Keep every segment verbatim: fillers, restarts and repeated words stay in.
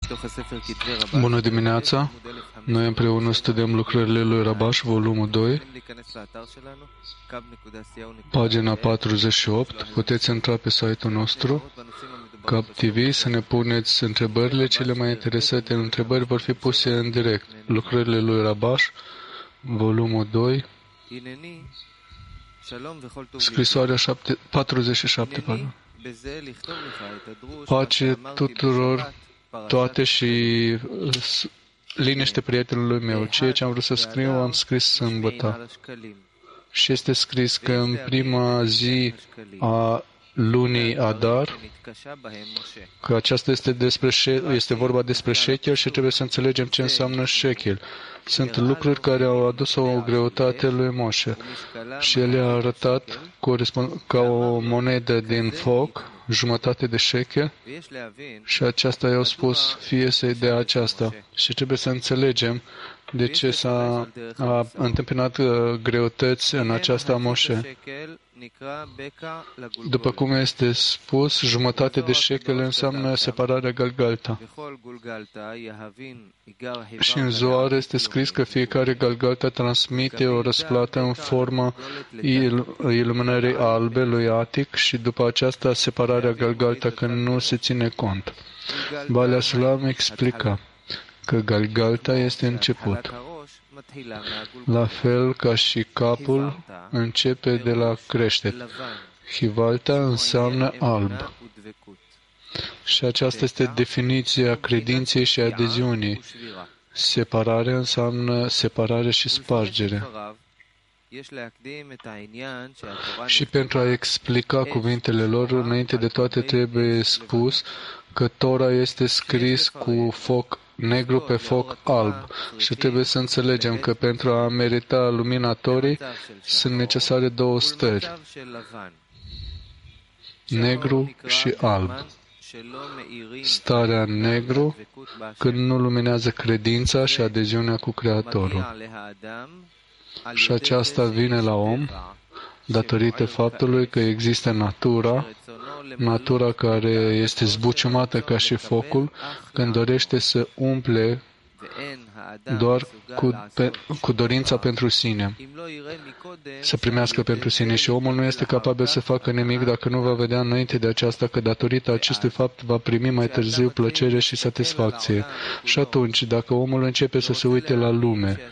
Bună dimineața! Noi împreună studiem lucrările lui Rabash, volumul doi, pagina patruzeci și opt. Puteți intra pe site-ul nostru, Cap T V, să ne puneți întrebările. Cele mai interesante întrebări vor fi puse în direct. Lucrările lui Rabash, volumul doi, scrisoarea patruzeci și șapte. Pardon. Pace tuturor, toate și liniște prietenului meu. Ceea ce am vrut să scriu, am scris sâmbătă. Și este scris că în prima zi a lunii Adar, că aceasta este, despre, este vorba despre shekel și trebuie să înțelegem ce înseamnă shekel. Sunt lucruri care au adus o greutate lui Moșe și el a arătat ca o monedă din foc, jumătate de shekel, și aceasta i-au spus, fie să-i dea aceasta. Și trebuie să înțelegem de ce s-a a întâmpinat greutăți în aceasta Moșe. După cum este spus, jumătate de shekel înseamnă separarea Galgalta. Și în Zohar este scris că fiecare Galgalta transmite o răsplată în forma iluminării albe lui Atic și după aceasta separarea Galgalta, când nu se ține cont. Balea Sulam explica că Galgalta este început. La fel ca și capul începe de la creștere. Hivalta înseamnă alb. Și aceasta este definiția credinței și adeziunii. Separare înseamnă separare și spargere. Și pentru a explica cuvintele lor, înainte de toate trebuie spus că Tora este scris cu foc negru pe foc alb. Și trebuie să înțelegem că pentru a merita lumina Torii sunt necesare două stări, negru și alb. Starea negru, când nu luminează credința și adeziunea cu Creatorul. Și aceasta vine la om datorită faptului că există natura, natura care este zbuciumată ca și focul, când dorește să umple doar cu, pe, cu dorința pentru sine, să primească pentru sine. Și omul nu este capabil să facă nimic dacă nu va vedea înainte de aceasta că datorită acestui fapt va primi mai târziu plăcere și satisfacție. Și atunci, dacă omul începe să se uite la lume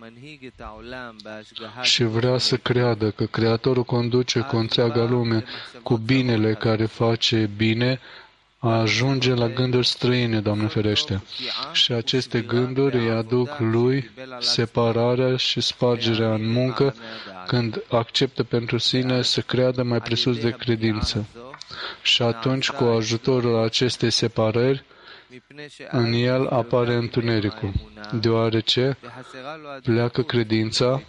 și vrea să creadă că Creatorul conduce cu întreaga lume cu binele care face bine, ajunge la gânduri străine, Doamne ferește. Și aceste gânduri îi aduc lui separarea și spargerea în muncă, când acceptă pentru sine să creadă mai presus de credință. Și atunci, cu ajutorul acestei separări, în el apare întunericul, deoarece pleacă credința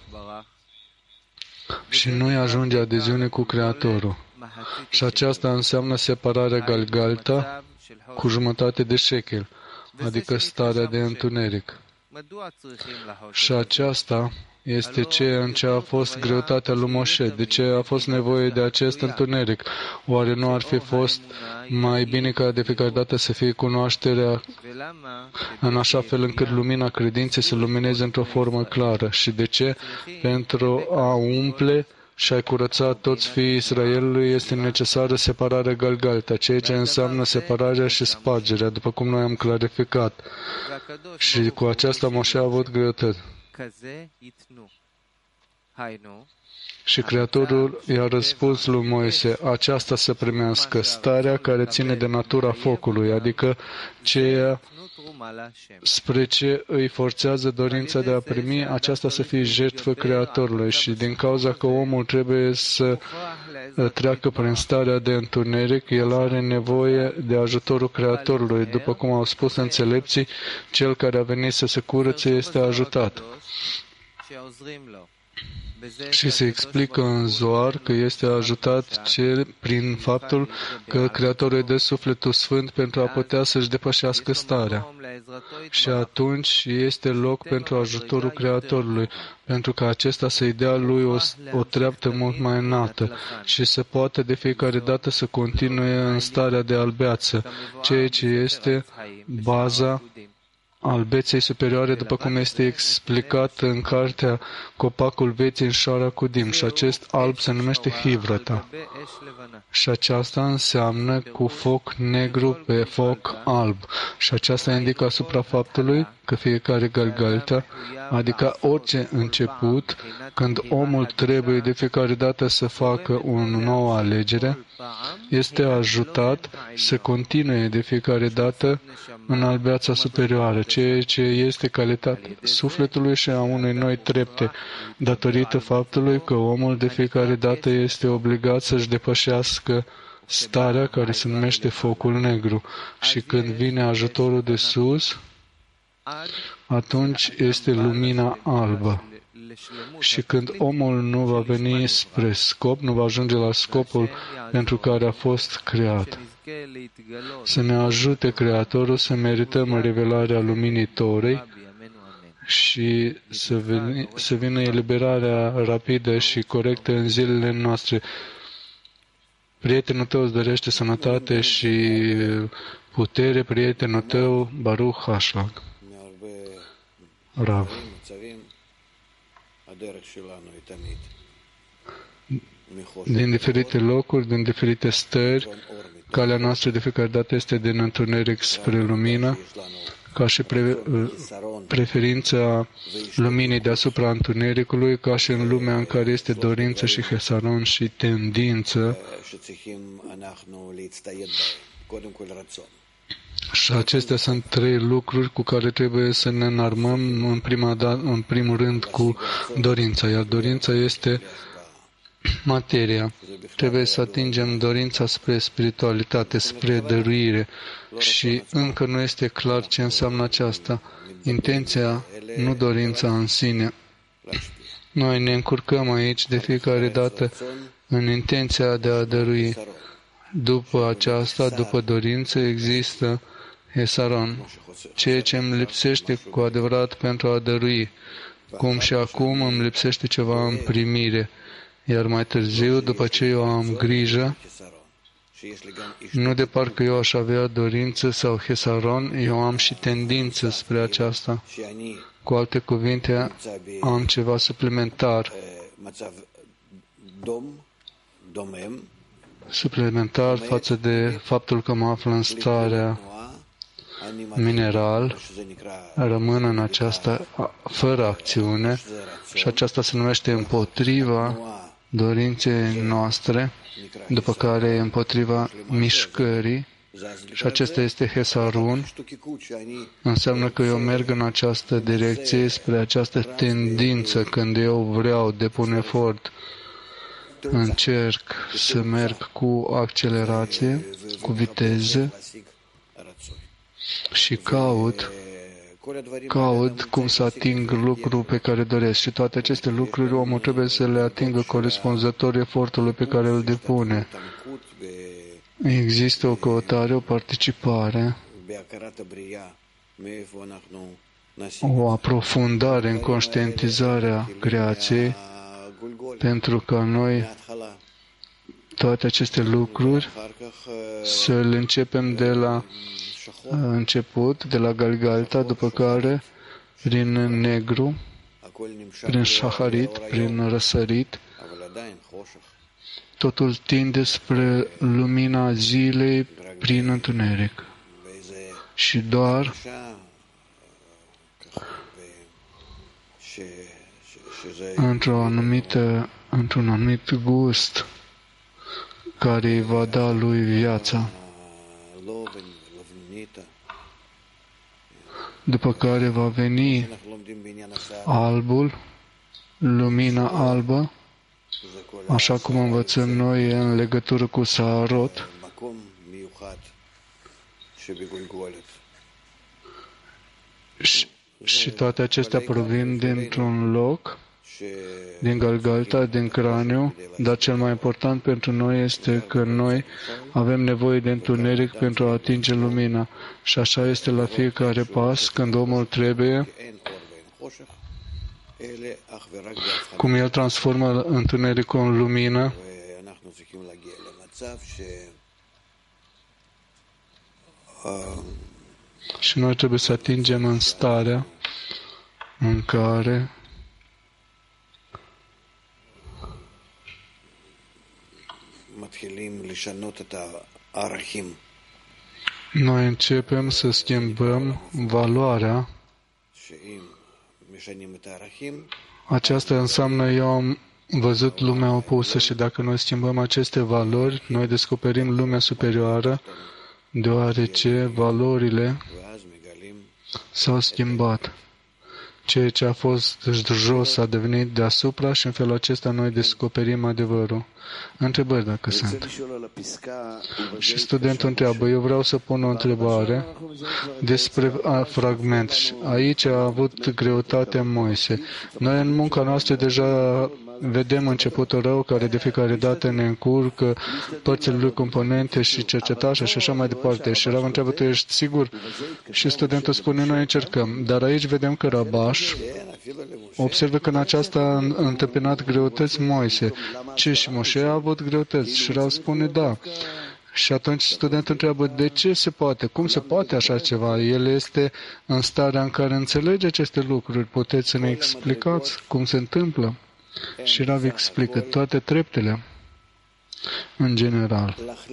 și nu-i ajunge adeziune cu Creatorul. Și aceasta înseamnă separarea Galgalta cu jumătate de shekel, adică starea de întuneric. Și aceasta este ceea în ce a fost greutatea lui Moșe. De ce a fost nevoie de acest întuneric? Oare nu ar fi fost mai bine ca de fiecare dată să fie cunoașterea în așa fel încât lumina credinței să lumineze într-o formă clară? Și de ce? Pentru a umple și a curăța toți fiii Israelului este necesară separarea Galgalta, ceea ce înseamnă separarea și spargerea, după cum noi am clarificat. Și cu aceasta Moșe a avut greutăți. Și Creatorul i-a răspuns lui Moise, aceasta să primească starea care ține de natura focului, adică ceea spre ce îi forțează dorința de a primi, aceasta să fie jertfă Creatorului. Și din cauza că omul trebuie să treacă prin starea de întuneric, el are nevoie de ajutorul Creatorului. După cum au spus înțelepții, cel care a venit să se curățe este ajutat. Și se explică în Zohar că este ajutat cel prin faptul că Creatorul îi dă sufletul sfânt pentru a putea să-și depășească starea. și atunci este loc pentru ajutorul Creatorului, pentru ca acesta să-i dea lui o, o treaptă mult mai înaltă și să poată de fiecare dată să continue în starea de albeață, ceea ce este baza albeței superioare, după cum este explicat în cartea Copacul Vieții în Shara Kudim. Și acest alb se numește Hivrata. Și aceasta înseamnă cu foc negru pe foc alb. Și aceasta indică asupra faptului că fiecare Galgalta, adică orice început, când omul trebuie de fiecare dată să facă o nouă alegere, este ajutat să continue de fiecare dată în albeața superioară, ceea ce este calitatea sufletului și a unei noi trepte, datorită faptului că omul de fiecare dată este obligat să-și depășească starea care se numește focul negru. Și când vine ajutorul de sus, atunci este lumina albă. Și când omul nu va veni spre scop, nu va ajunge la scopul pentru care a fost creat. Să ne ajute Creatorul să merităm revelarea luminii Torei și să, veni, să vină eliberarea rapidă și corectă în zilele noastre. Prietenul tău îți dorește sănătate și putere, prietenul tău, Baruch Hashlag. Rav. Din diferite locuri, din diferite stări, calea noastră de fiecare dată este din întuneric spre lumină, ca și pre, preferința luminii deasupra întunericului, ca și în lumea în care este dorință și hesaron și tendință. Și acestea sunt trei lucruri cu care trebuie să ne înarmăm în, prima da, în primul rând cu dorința, iar dorința este materia. Trebuie să atingem dorința spre spiritualitate, spre dăruire și încă nu este clar ce înseamnă aceasta. Intenția, nu dorința în sine. Noi ne încurcăm aici de fiecare dată în intenția de a dărui. După aceasta, după dorință, există hesaron, ceea ce îmi lipsește cu adevărat pentru a dărui, cum și acum îmi lipsește ceva în primire, iar mai târziu, după ce eu am grijă, nu de parcă eu aș avea dorință sau hesaron, eu am și tendință spre aceasta. Cu alte cuvinte, am ceva suplimentar. Suplimentar față de faptul că mă aflu în starea mineral, rămân în aceasta fără acțiune și aceasta se numește împotriva dorinței noastre, după care împotriva mișcării, și acesta este Hesarun, înseamnă că eu merg în această direcție, spre această tendință, când eu vreau, depun efort, încerc să merg cu accelerație, cu viteză și caut, caut cum să ating lucrul pe care doresc. Și toate aceste lucruri omul trebuie să le atingă corespunzător efortului pe care îl depune. Există o căutare, o participare, o aprofundare în conștientizarea creației, pentru ca noi toate aceste lucruri să le începem de la început, de la Galgalta, după care prin negru, prin shaharit, prin răsărit, totul tinde spre lumina zilei prin întuneric. Și doar într-o anumită, într-un anumit gust care îi va da lui viața, după care va veni albul, lumina albă, așa cum învățăm noi în legătură cu Saharot, și, și toate acestea provin dintr-un loc din Galgalta, din craniu, dar cel mai important pentru noi este că noi avem nevoie de întuneric pentru a atinge lumina. Și așa este la fiecare pas, când omul trebuie, cum el transformă întunericul în lumină, și noi trebuie să atingem în starea în care noi începem să schimbăm valoarea. Aceasta înseamnă, eu am văzut lumea opusă și dacă noi schimbăm aceste valori, noi descoperim lumea superioară, deoarece valorile s-au schimbat. Ceea ce a fost jos a devenit deasupra și în felul acesta noi descoperim adevărul. Întrebări dacă sunt. Și studentul întreabă, eu vreau să pun o întrebare despre fragment. Aici a avut greutate Moise. Noi în munca noastră deja vedem începutul rău care de fiecare dată ne încurcă părțile lui componente și cercetașa și așa mai departe. Și Rav întreabă, tu ești sigur? Și studentul spune, noi încercăm. Dar aici vedem că Rabash observă că în aceasta a întâmpinat greutăți Moise. Ce, și Moșe a avut greutăți? Și Rav spune, da. Și atunci studentul întreabă, de ce se poate? Cum se poate așa ceva? El este în starea în care înțelege aceste lucruri. Puteți să ne explicați cum se întâmplă? Și Rav explică toate treptele, în general,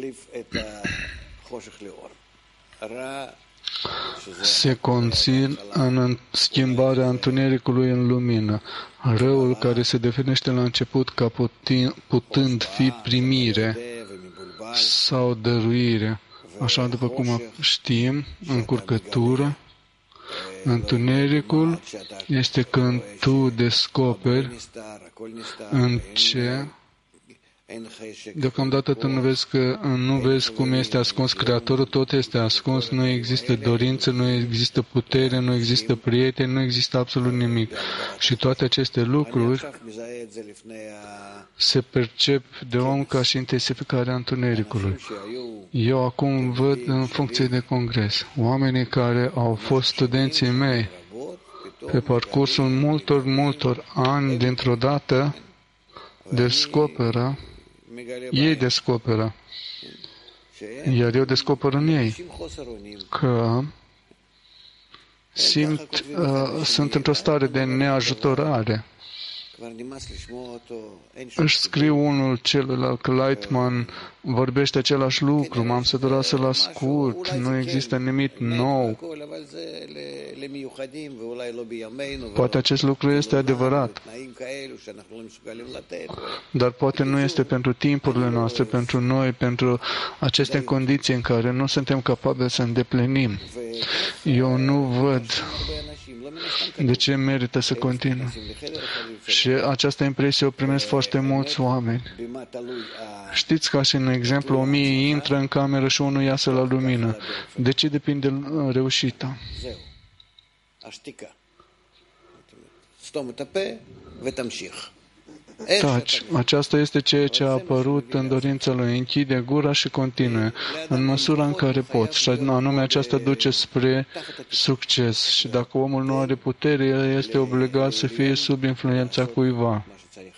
se conțin în schimbarea întunericului în lumină. Răul care se definește la început ca putând fi primire sau dăruire. Așa după cum știm, încurcătură, întunericul este când tu descoperi în ce deocamdată tu nu vezi, că, nu vezi cum este ascuns Creatorul, tot este ascuns, nu există dorință, nu există putere, nu există prieteni, nu există absolut nimic. Și toate aceste lucruri se percep de om ca și intensificarea întunericului. Eu acum văd în funcție de congres oamenii care au fost studenții mei pe parcursul multor, multor ani, dintr-o dată descoperă, ei descoperă, iar eu descoper în ei că simt, uh, sunt într-o stare de neajutorare. Își scriu unul celuilalt că Lightman vorbește același lucru, m-am săturat să-l ascult, nu există nimic nou. Poate acest lucru este adevărat, dar poate nu este pentru timpurile noastre, pentru noi, pentru aceste condiții în care nu suntem capabili să îndeplinim. Eu nu văd de ce merită să continuu. Și această impresie o primesc foarte mulți oameni. Știți, ca și în exemplu, o mie intră în cameră și unul iasă la lumină. De ce depinde reușita? Taci. Aceasta este ceea ce a apărut în dorința lui. Închide gura și continue în măsura în care poți. Și anume aceasta duce spre succes. Și dacă omul nu are putere, el este obligat să fie sub influența cuiva.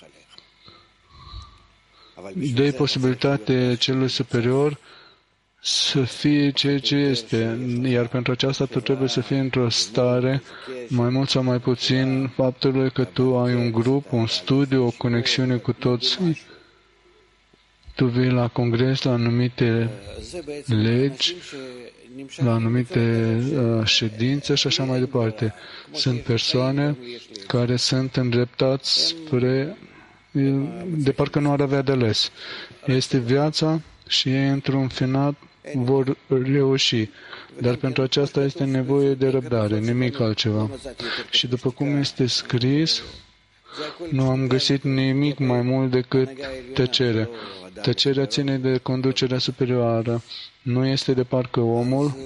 Dă-i posibilitate celui superior să fie ceea ce este, iar pentru aceasta tu trebuie să fii într-o stare, mai mult sau mai puțin, faptului că tu ai un grup, un studiu, o conexiune cu toți. Tu vii la congres, la anumite legi, la anumite uh, ședințe și așa mai departe. Sunt persoane care sunt îndreptați spre, de parcă nu ar avea de ales. Este viața și ei, într-un final, vor reuși. Dar pentru aceasta este nevoie de răbdare, nimic altceva. Și după cum este scris, nu am găsit nimic mai mult decât tăcere. Tăcerea ține de conducerea superioară. Nu este de parcă omul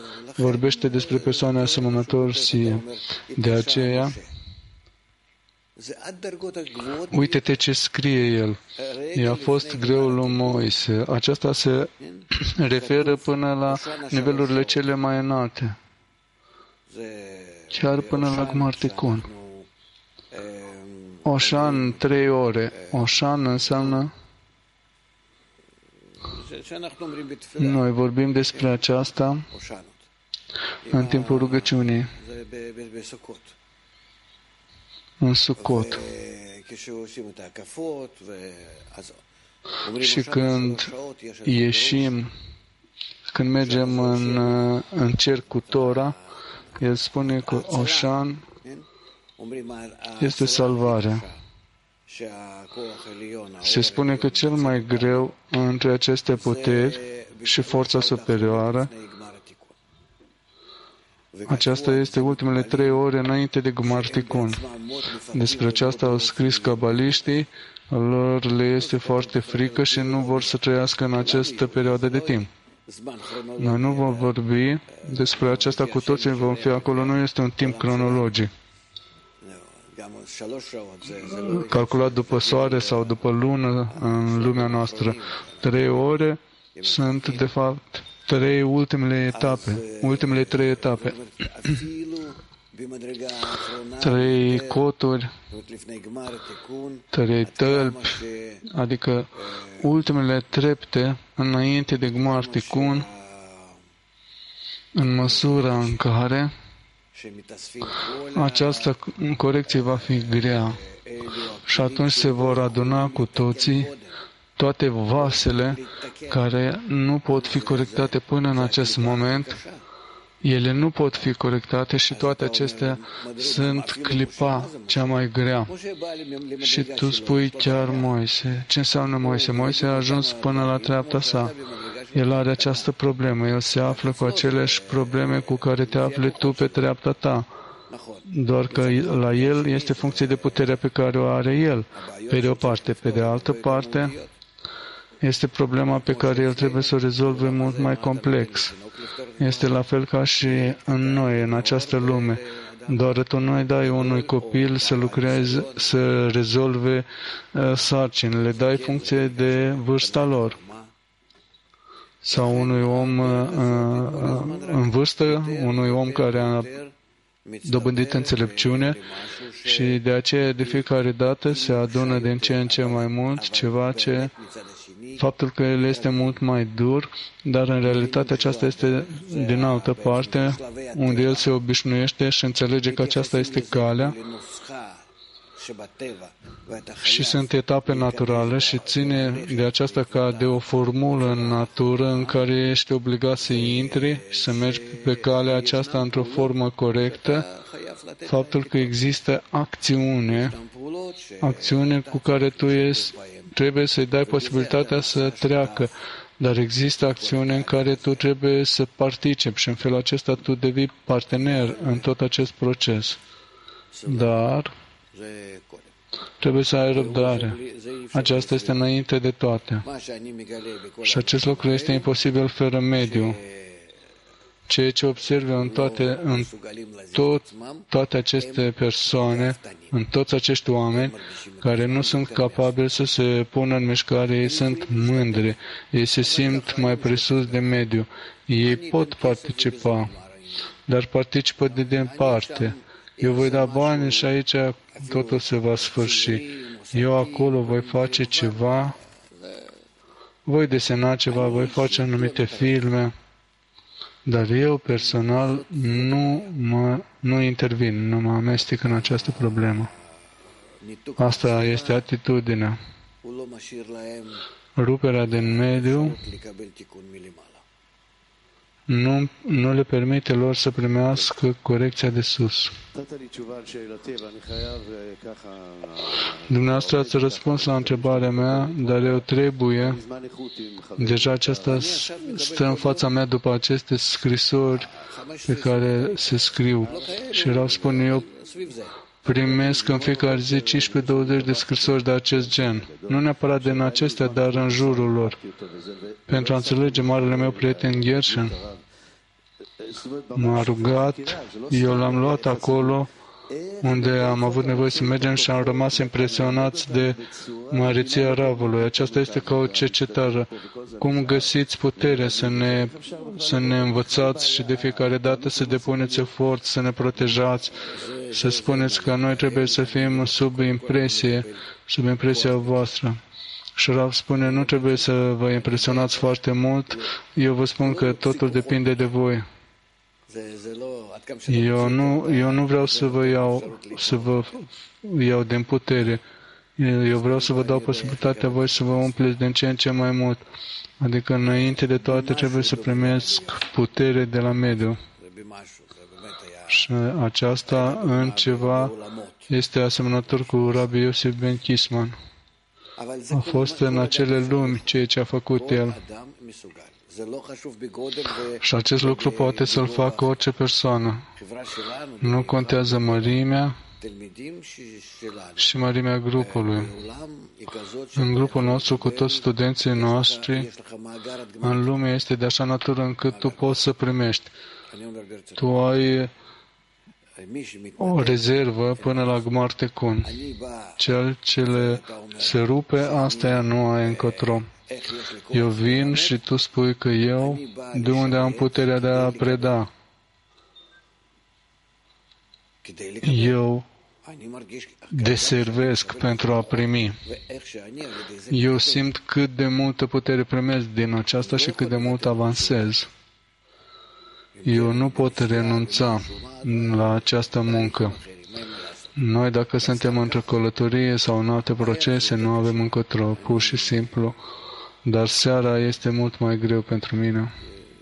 vorbește despre persoane asemănător sie. De aceea, Uite-te ce scrie el. I-a fost greul lui Moise. Aceasta se referă până la nivelurile cele mai înalte. Chiar până la Gmar Tikkun. Oșan, trei ore. Oșan înseamnă... Noi vorbim despre aceasta în timpul rugăciunii, în Sukkot. Și când ieșim, când mergem în, în cerc cu Tora, el spune că Oșan este salvarea. Se spune că cel mai greu între aceste puteri și forța superioară, aceasta este ultimele trei ore înainte de Gmar Tikkun. Despre aceasta au scris cabaliștii, lor le este foarte frică și nu vor să trăiască în această perioadă de timp. Noi nu vom vorbi despre aceasta cu toții, vom fi acolo, nu este un timp cronologic. Calculat după soare sau după lună în lumea noastră. Trei ore sunt, de fapt, trei ultimele etape, ultimele trei etape. Trei coturi, trei tălpi, adică ultimele trepte înainte de Gmar Tikkun, în măsura în care această corecție va fi grea și atunci se vor aduna cu toții toate vasele care nu pot fi corectate până în acest moment. Ele nu pot fi corectate și toate acestea sunt clipa cea mai grea. Și tu spui chiar Moise. Ce înseamnă Moise? Moise a ajuns până la treapta sa. El are această problemă. El se află cu aceleași probleme cu care te afli tu pe treapta ta. Doar că la el este funcție de puterea pe care o are el, pe de o parte. Pe de altă parte, este problema pe care el trebuie să o rezolve mult mai complex. Este la fel ca și în noi, în această lume. Doar tu nu îi dai unui copil să lucreze, să rezolve uh, sarcini, le dai funcție de vârsta lor. Sau unui om uh, uh, în vârstă, unui om care a dobândit înțelepciune și de aceea de fiecare dată se adună din ce în ce mai mult ceva ce faptul că el este mult mai dur, dar în realitate aceasta este din altă parte, unde el se obișnuiește și înțelege că aceasta este calea și sunt etape naturale și ține de aceasta ca de o formulă în natură în care ești obligat să intri și să mergi pe calea aceasta într-o formă corectă, faptul că există acțiune, acțiune cu care tu ești, trebuie să-i dai posibilitatea să treacă, dar există acțiune în care tu trebuie să participi și în felul acesta tu devii partener în tot acest proces. Dar trebuie să ai răbdare. Aceasta este înainte de toate. Și acest lucru este imposibil fără mediu. Ceea ce observă în toate, în tot, toate aceste persoane, în toți acești oameni care nu sunt capabili să se pună în mișcare, ei sunt mândri, ei se simt mai presus de mediu. Ei pot participa, dar participă de departe. Eu voi da bani și aici totul se va sfârși. Eu acolo voi face ceva, voi desena ceva, voi face anumite filme, dar eu personal nu, mă, nu intervin, nu mă amestec în această problemă. Asta este atitudinea. Ruperea din mediu nu, nu le permite lor să primească corecția de sus. Dumneavoastră ați răspuns la întrebarea mea, dar eu trebuie, deja aceasta stă în fața mea după aceste scrisori pe care se scriu. Și vreau să spun, eu primesc în fiecare zi cincisprezece douăzeci de scrisori de acest gen. Nu neapărat din acestea, dar în jurul lor. Pentru a înțelege marele meu prieten Gershon, m-a rugat, eu l-am luat acolo unde am avut nevoie să mergem și am rămas impresionați de măreția Ravului. Aceasta este ca o cercetare. Cum găsiți putere să ne, să ne învățați și de fiecare dată să depuneți efort, să ne protejați, să spuneți că noi trebuie să fim sub impresie, sub impresia voastră. Și Rav spune, nu trebuie să vă impresionați foarte mult, eu vă spun că totul depinde de voi. Eu nu, eu nu vreau să vă iau, să vă iau din putere. Eu vreau să vă dau posibilitatea voi să vă umpleți din ce în ce mai mult. Adică înainte de toate trebuie să primesc putere de la mediu. Și aceasta în ceva este asemănător cu Rabbi Yosef ben Kisman. A fost în acele lumi ceea ce a făcut el. Și acest lucru poate să-l facă orice persoană. Nu contează mărimea și mărimea grupului. În grupul nostru, cu toți studenții noștri, în lume este de așa natură încât tu poți să primești. Tu ai o rezervă până la Gmar Tikkun. Cel ce le se rupe, asta ea nu ai încotro. Eu vin și tu spui că eu, de unde am puterea de a preda? Eu deservesc pentru a primi. Eu simt cât de multă putere primesc din aceasta și cât de mult avansez. Eu nu pot renunța la această muncă. Noi, dacă suntem într-o călătorie sau în alte procese, nu avem încotro, pur și simplu. Dar seara este mult mai greu pentru mine.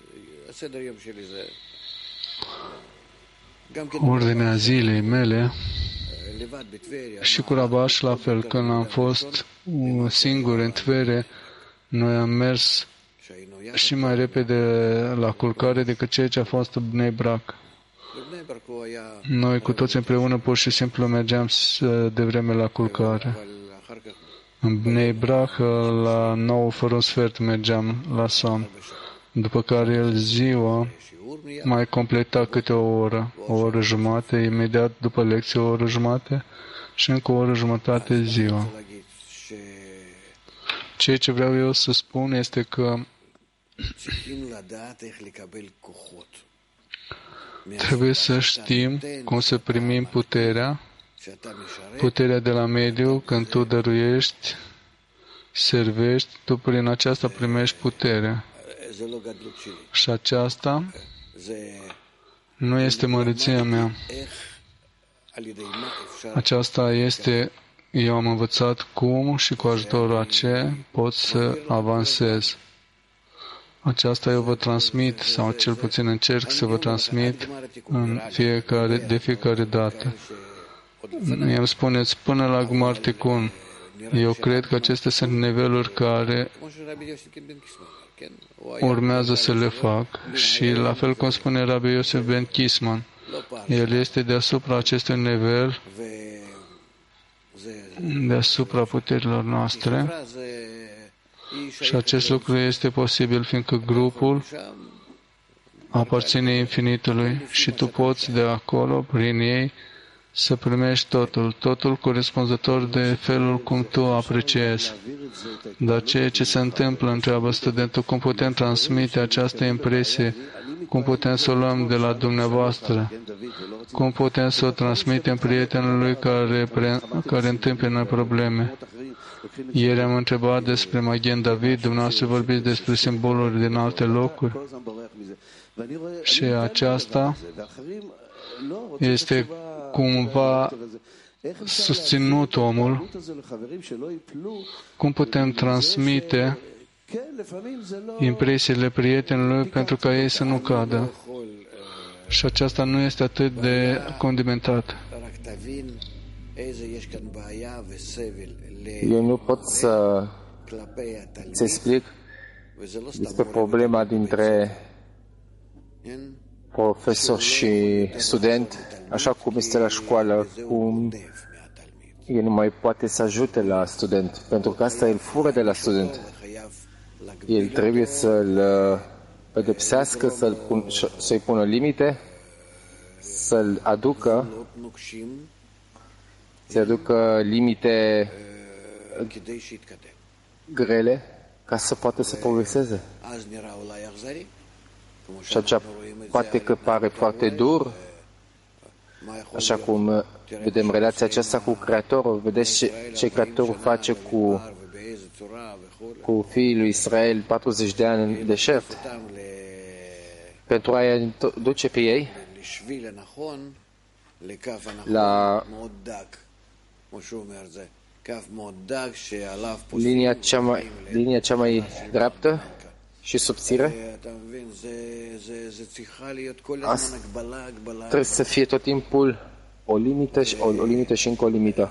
Ordinea zilei mele și cu Rabaș la fel. Când am fost singur în Tvere, noi am mers și mai repede la culcare decât ceea ce a fost în Bnei Brak. Noi cu toți împreună pur și simplu mergeam devreme la culcare. În Bnei Brak, la nouă fără un sfert, mergeam la somn. După care el ziua mai completa câte o oră, o oră jumate, imediat după lecție o oră jumate și încă o oră jumătate ziua. Ceea ce vreau eu să spun este că trebuie să știm cum să primim puterea, puterea de la mediu, când tu dăruiești, servești, tu prin aceasta primești putere. Și aceasta nu este măreția mea. Aceasta este, eu am învățat cum și cu ajutorul a ce pot să avansez. Aceasta eu vă transmit, sau cel puțin încerc să vă transmit în fiecare, de fiecare dată. El spuneți, până la Gmar Tikkun. Eu cred că acestea sunt niveluri care urmează să le fac. Și la fel cum spune Rabbi Yosef ben Kisman, el este deasupra acestui nivel, deasupra puterilor noastre. Și acest lucru este posibil, fiindcă grupul aparține infinitului și tu poți de acolo, prin ei, să primești totul, totul corespunzător de felul cum tu apreciezi. Dar ceea ce se întâmplă, întreabă studentul, cum putem transmite această impresie, cum putem să o luăm de la dumneavoastră, cum putem să o transmitem prietenului care, pre, care întâmpină probleme. Ieri am întrebat despre Magen David, dumneavoastră vorbiți despre simboluri din alte locuri și aceasta este cumva susținut omul. Cum putem transmite impresiile prietenului pentru ca ei să nu cadă? Și aceasta nu este atât de condimentată. Eu nu pot să îți explic despre problema dintre profesor și student, așa cum este la școală, cum el nu mai poate să ajute la student, pentru că asta îl fură de la student. El trebuie să-l pedepsească, să-l pun, să-i pună limite, să-l aducă, să aducă limite grele ca să poată să progreseze. Și atunci poate că pare foarte dur, așa cum vedem relația aceasta cu Creatorul. Vedeți ce, ce Creatorul face cu, cu fiii lui Israel patruzeci de ani în deșert pentru a-i duce pe ei la linia cea mai, linia cea mai dreaptă și subțire. Asta trebuie să fie tot timpul o limită și, o, o limită și încă o limită.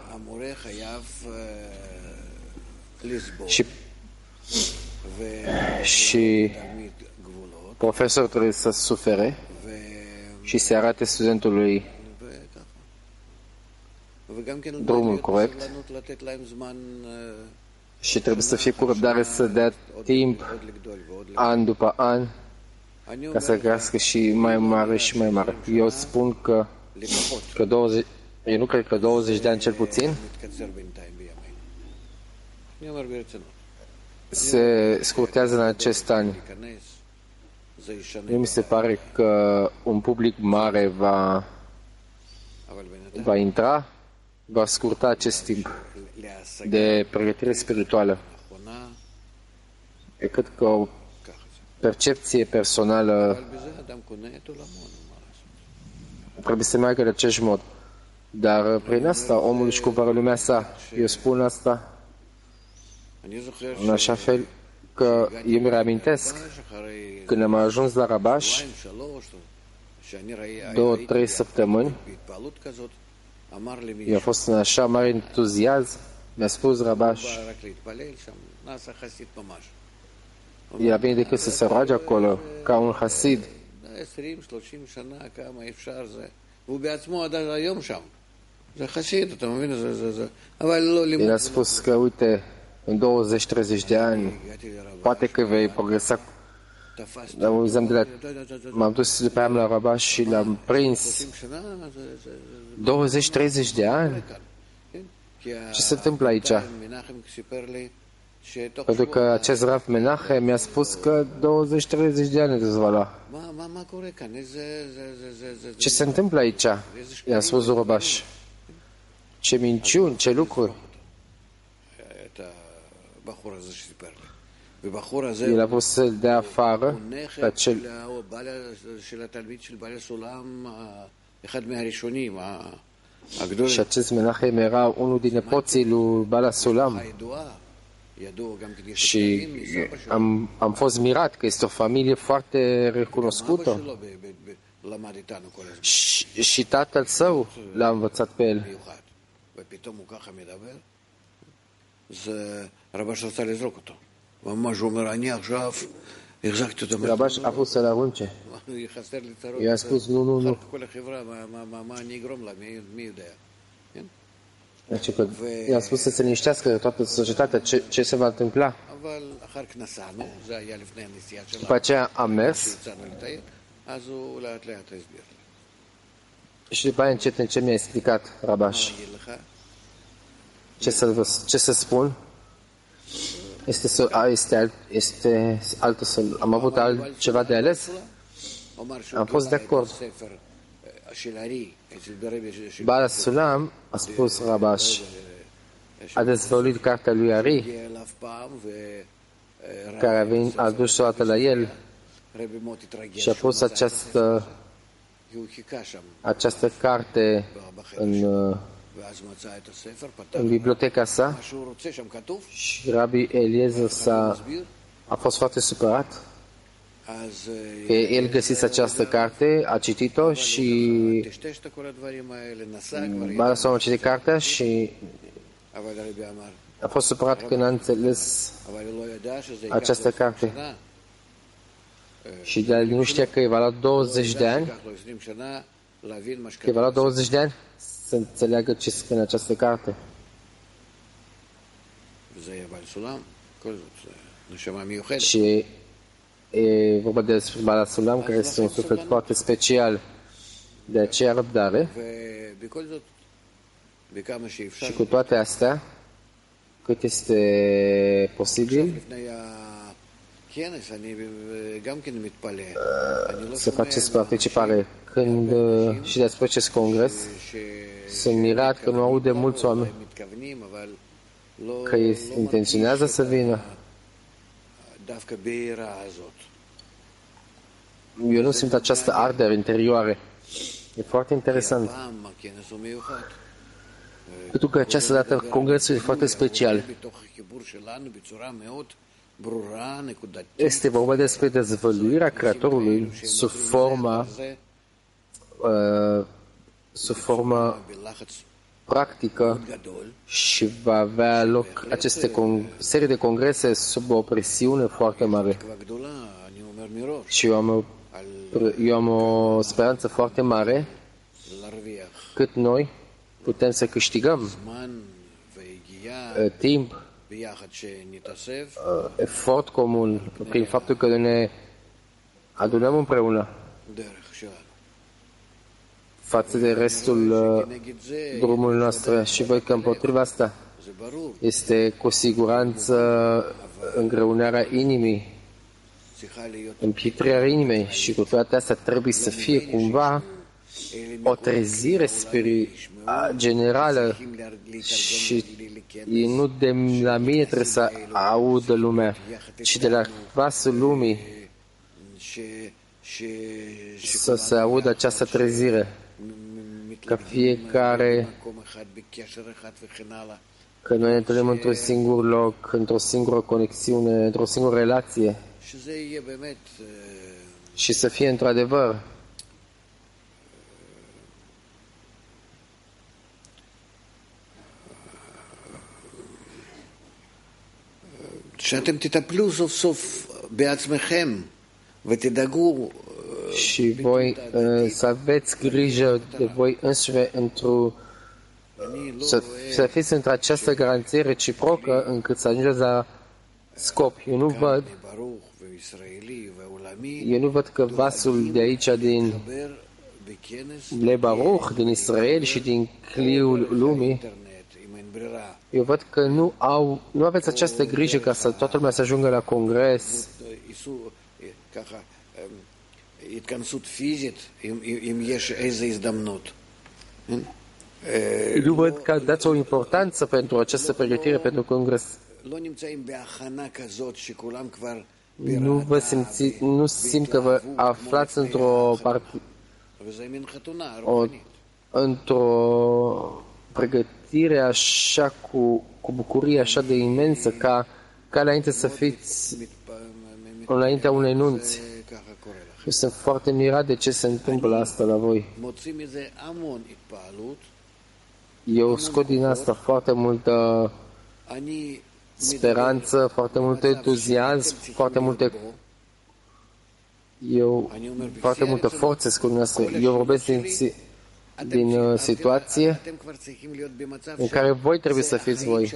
Și, și profesorul trebuie să sufere și să arate studentului drumul corect și trebuie să fie cu răbdare să dea timp an după an ca să crească și mai mare și mai mare. Eu spun că, că douăzeci, eu nu cred că douăzeci de ani cel puțin se scurtează în acest an. Eu mi se pare că un public mare va, va intra, va scurta acest timp de pregătire spirituală. E cred că o percepție personală trebuie să meargă de acest mod. Dar prin asta omul își cumpără lumea sa. Eu spun asta în așa fel că eu mi reamintesc când am ajuns la Rabash, două, trei săptămâni, eu a fost în așa mare entuziasm, mi-a spus Rabash, era bine decât să se roage acolo, ca un hasid. El a spus că, uite, în douăzeci treizeci de ani, poate că vei progresa. Dar de la, m-am dus după aia la Rabash și l-am prins. douăzeci treizeci de ani? Ce se întâmplă aici? Pentru că acest Rav Menachem mi-a spus că douăzeci treizeci de ani îți va lua. Ce se întâmplă aici? I-am spus lui Rabash. Ce minciuni, ce lucruri. El a vrut să-l dea afară pe acel... Și acest Menachem era unul din nepoții lui Bala Sulam. Și am, am fost mirat că este o familie foarte recunoscută. Și, și tatăl său l-a învățat pe el. Rabash a vrut să-l arunce. I-a spus, nu, nu, nu. Deci că i-a spus să se liniștească toată societatea, ce, ce se va întâmpla. După aceea am mers și după aia încet, încet mi-a explicat Rabash. Ce să, ce să spun? Este, este, este altă să, am avut altceva de ales? Am fost de acord. Bala Sulam a spus Rabash, a dezvăluit cartea lui Ari, care a, venit, a adus o dată la el și a pus această, această carte în, în biblioteca sa și Rabbi Eliezer s-a, a fost foarte supărat că el găsise această carte, a citit-o și Bala Sulam a citit cartea și a fost supărat că n-a înțeles această carte. Și de nu știa că îi va lua douăzeci de ani, că îi va lua douăzeci de ani să înțeleagă ce scrie în această carte. Și e vorba de Bala Sulam, care este un suflet foarte special. De aceea răbdare. Și cu toate astea, cât este posibil, să faceți participare. Când și despre acest congres, sunt mirat că nu aud de mulți oameni că ei intenționează să vină. Eu nu simt această ardere interioară. E foarte interesant. Pentru că această dată congresul e foarte special. Este vorba despre dezvăluirea Creatorului sub forma uh, sub formă practică și va avea loc aceste serii de congrese sub o presiune foarte mare. Și eu am o, eu am o speranță foarte mare cât noi putem să câștigăm uh, timp, uh, efort comun prin faptul că ne adunăm împreună față de restul uh, drumului nostru. Și văd că împotriva asta este cu siguranță îngreunarea inimii, împietrirea inimii, și cu toate astea trebuie să fie cumva o trezire spiri generală și nu de la mine trebuie să audă lumea, ci de la vasul lumii să se audă această trezire, că fiecare, că noi ne întâlnim într-un singur loc, într-o singură conexiune, într-o singură relație, și să fie într-adevăr שאתם תטפלו סוף סוף בעצמכם ותדאגו și voi uh, să aveți grijă de voi înșivă într-o să, să fiți într această garanție reciprocă încât să ajungeți la scop. Eu nu văd eu nu văd că vasul de aici din Le Baruch, din Israel și din cliul lumii, eu văd că nu au, nu aveți această grijă ca să toată lumea să ajungă la congres. Nu văd că dați o importanță pentru această pregătire pentru congres. Nu vă simți, nu simt că vă aflați într-o parte, o, într-o pregătire așa cu, cu bucurie așa de imensă ca, ca înainte să fiți înaintea unei nunți. Eu sunt foarte mirat de ce se întâmplă asta la voi. Eu scot din asta foarte multă speranță, foarte mult entuziasm, foarte multe eu, foarte multă forță scot din asta. Eu vorbesc din, din uh, situație în care voi trebuie să fiți voi.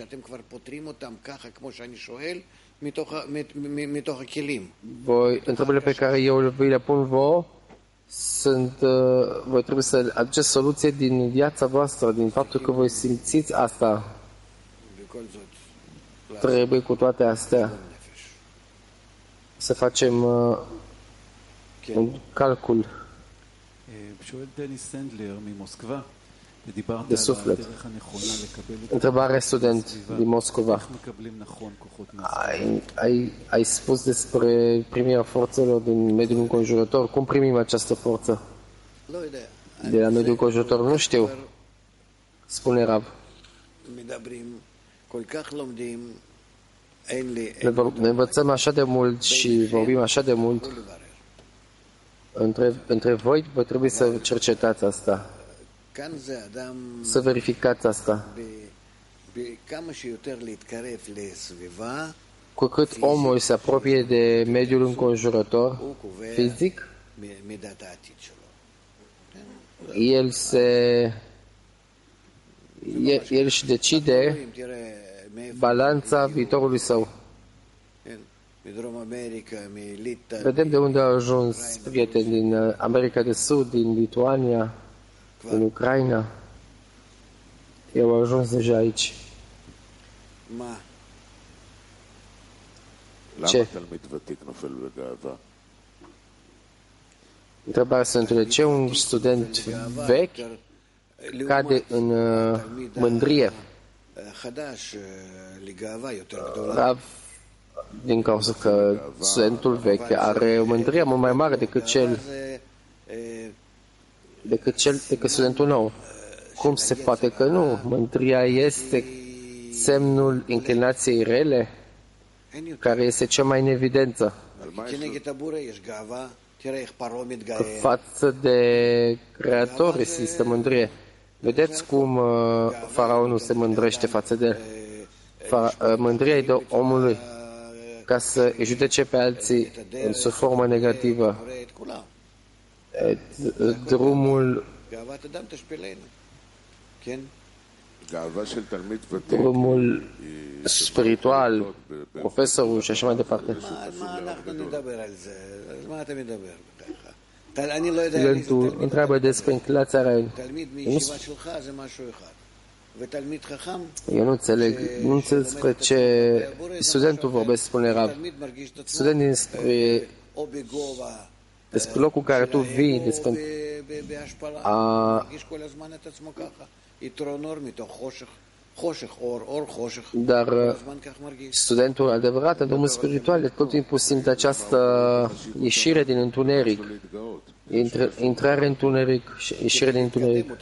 Voi, întrebările pe care eu vi le pun vouă sunt, uh, voi trebuie să aduceți soluție din viața voastră, din faptul că voi simțiți asta. Trebuie cu toate astea să facem uh, un calcul de suflet. Întrebare student din Moscova. Ai, ai, ai spus despre primirea forțelor din mediul înconjurător. Cum primim această forță de la mediul înconjurător? Nu știu. Spune Rav. Ne învățăm așa de mult și vorbim așa de mult. Între, între voi, vă trebuie să cercetați asta, să verificați asta. Cu cât omul se apropie de mediul înconjurător fizic, el se el, el își decide balanța viitorului său. Vedem de unde au ajuns prieteni din America de Sud, din Lituania, din Ucraina. Ei au ajuns deja aici. Ce? Întrebarea Sfântului, ce un student vechi cade în uh, mândrie? Rav, din cauza că studentul vechi are o mândrie mult mai mare decât cel decât cel decât studentul nou. Cum se poate că nu? Mândria este semnul inclinației rele, care este cea mai în evidență. Că față de Creator există mândrie. Vedeți cum uh, faraonul se mândrește față de el. Fa- uh, mândria e de omului ca să îi judece pe alții în o formă negativă. Drumul drumul spiritual, profesorul și așa mai departe. Studentul întreabă despre înclinația răului. Eu nu înțeleg, nu înțeleg despre ce studentul vorbesc, spune Rav. Studentul despre, despre locul în care tu vii, despre a, dar studentul adevărat în drumul spiritual tot timpul simte această ieșire din întuneric, intrare în întuneric și ieșire din întuneric.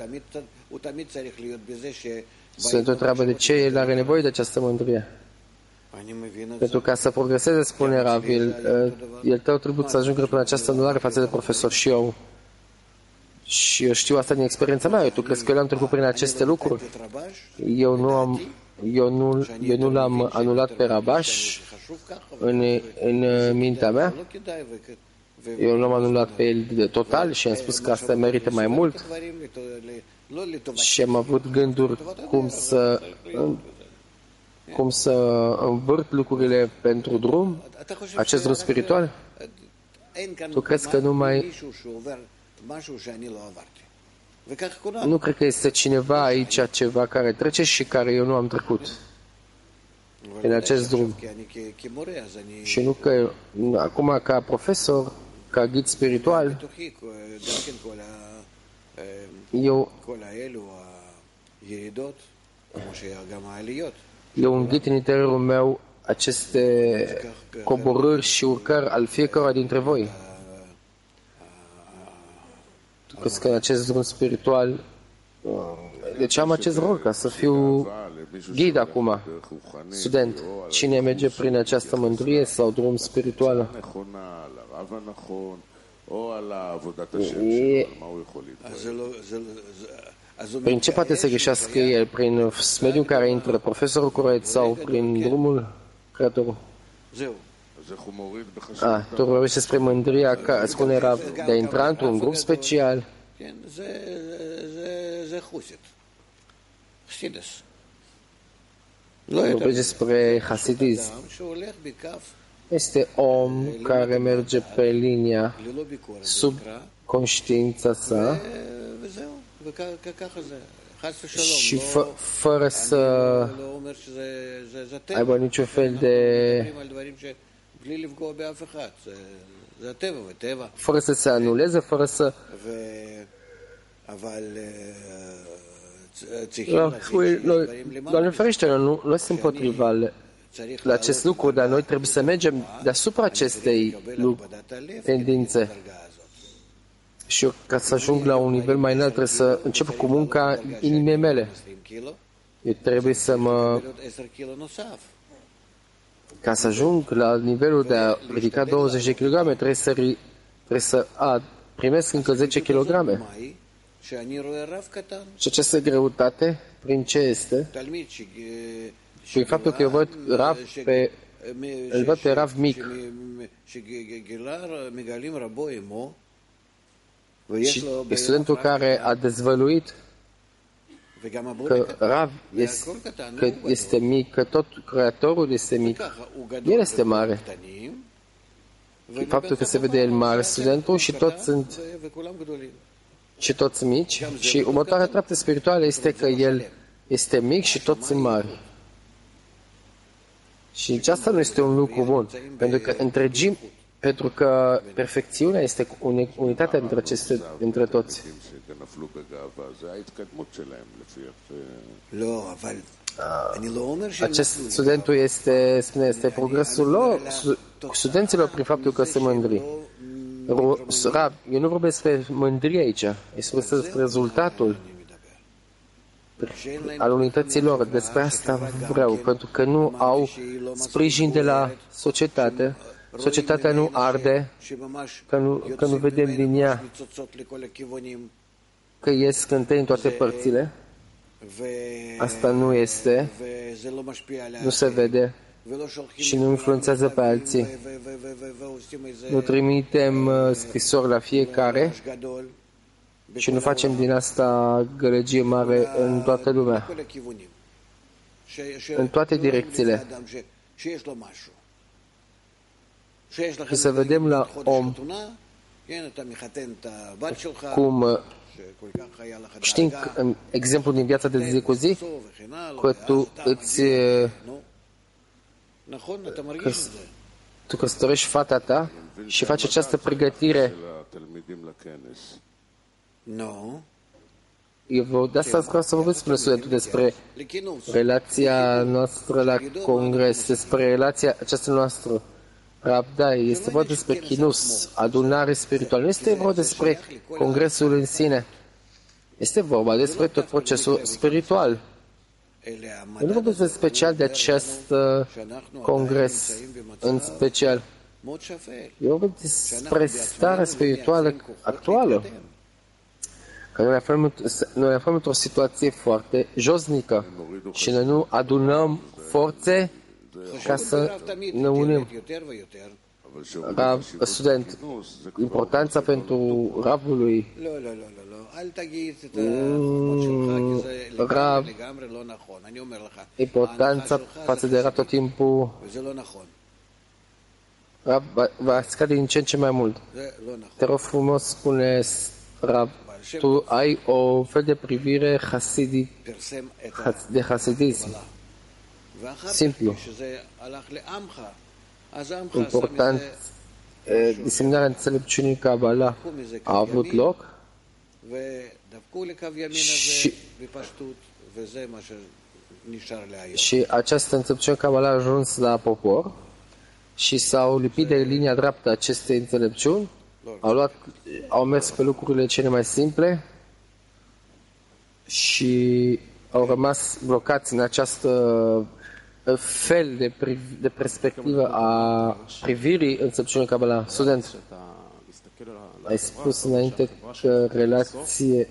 Studentul întreabă de ce el are nevoie de această mândrie. Pentru ca să progreseze, spune Rav, el, el tău trebuie să ajungă până această anulare față de profesor și eu. Și eu știu asta din experiența mea. Tu crezi că eu am trecut prin aceste lucruri? Eu nu am, eu nu, eu nu l-am anulat pe Rabash în, în mintea mea. Eu nu l-am anulat pe el de total și am spus că asta merită mai mult. Și am avut gânduri cum să cum să învârt lucrurile pentru drum, acest drum spiritual. Tu crezi că numai nu cred că este cineva aici, ceva care trece și care eu nu am trecut în acest drum. Și nu că acum ca profesor, ca ghid spiritual, eu eu înghit în interiorul meu aceste coborâri și urcări al fiecăruia dintre voi. Cred că în acest drum spiritual, deci am acest rol ca să fiu ghid acum, student. Cine merge prin această mândrie sau drum spiritual? E... Prin ce poate să greșească el? Prin mediul în care intră profesorul corect sau prin drumul Creatorul? Ah, tu vorbești despre mândria, ca, spune Rav, de a intra într-un grup special. Vorbești despre hasidism. Este om care merge pe linia sub conștiința sa și fă, fără să aibă niciun fel de... fără să se anuleze, fără să... Noi, Doamne ferește, nu, noi suntem împotriva la acest lucru, dar noi trebuie să mergem deasupra acestei tendințe. Și eu, ca să ajung la un nivel mai înalt, trebuie să încep cu munca inimii mele. Eu trebuie să mă... Ca să ajung la nivelul de a ridica douăzeci de kilograme, trebuie să, ri... trebuie să a, primesc încă zece kilograme. Și această greutate, prin ce este? Prin faptul că eu văd Rav pe, îl văd pe Rav mic. Și studentul care a dezvăluit că Rav este, că este mic, că tot Creatorul este mic, el este mare. Faptul că se vede el mare, studentul, și toți sunt și toți mici, și următoarea treaptă spirituală este că el este mic și toți sunt mari. Și nici asta nu este un lucru bun, pentru că întregim, pentru că perfecțiunea este unitatea între aceste, între toți. Acest studentul este, spune, este progresul lor, studenților, prin faptul că se mândri. Rab, eu nu vorbesc despre mândrie aici, este despre rezultatul al unității lor. Despre asta vreau, pentru că nu au sprijin de la societate. Societatea nu arde, că nu, că nu vedem din ea că ies scântei în toate părțile. Asta nu este, nu se vede și nu influențează pe alții. Nu trimitem scrisori la fiecare și nu facem din asta gălăgie mare în toată lumea, în toate direcțiile. Și să vedem la om cum știm exemplu din viața de zi cu zi, că tu îți că tu căsătorești fata ta și faci această pregătire. Eu de asta vreau să vorbesc spre studentul despre relația noastră la congres, despre relația aceasta noastră. Rabdai, este vorba despre chinus, adunare spirituală. Nu este vorba despre congresul în sine. Este vorba despre tot procesul spiritual. Eu nu vorbesc special de acest congres în special. Eu vorbesc despre starea spirituală actuală. Că noi ne aflăm, noi ne aflăm într-o situație foarte josnică și noi nu adunăm forțe ca să ne unim. Rav, student, importanța pentru Ravului, mm, Rav, importanța față de Rav tot timpul, Rav va, va scade din ce în ce mai mult. Te rog frumos, spune Rav, tu ai o fel de privire hasidic, de hasidism. Simplu. Important, diseminarea înțelepciunii Kabbalah a avut loc și, și această înțelepciune Kabbalah a ajuns la popor și s-au lipit de linia dreaptă acestei înțelepciuni, au, luat, au mers pe lucrurile cele mai simple și au rămas blocați în această fel de, de perspectivă a privirii înțelepciunii Kabbalah. Student, ai spus înainte că relație,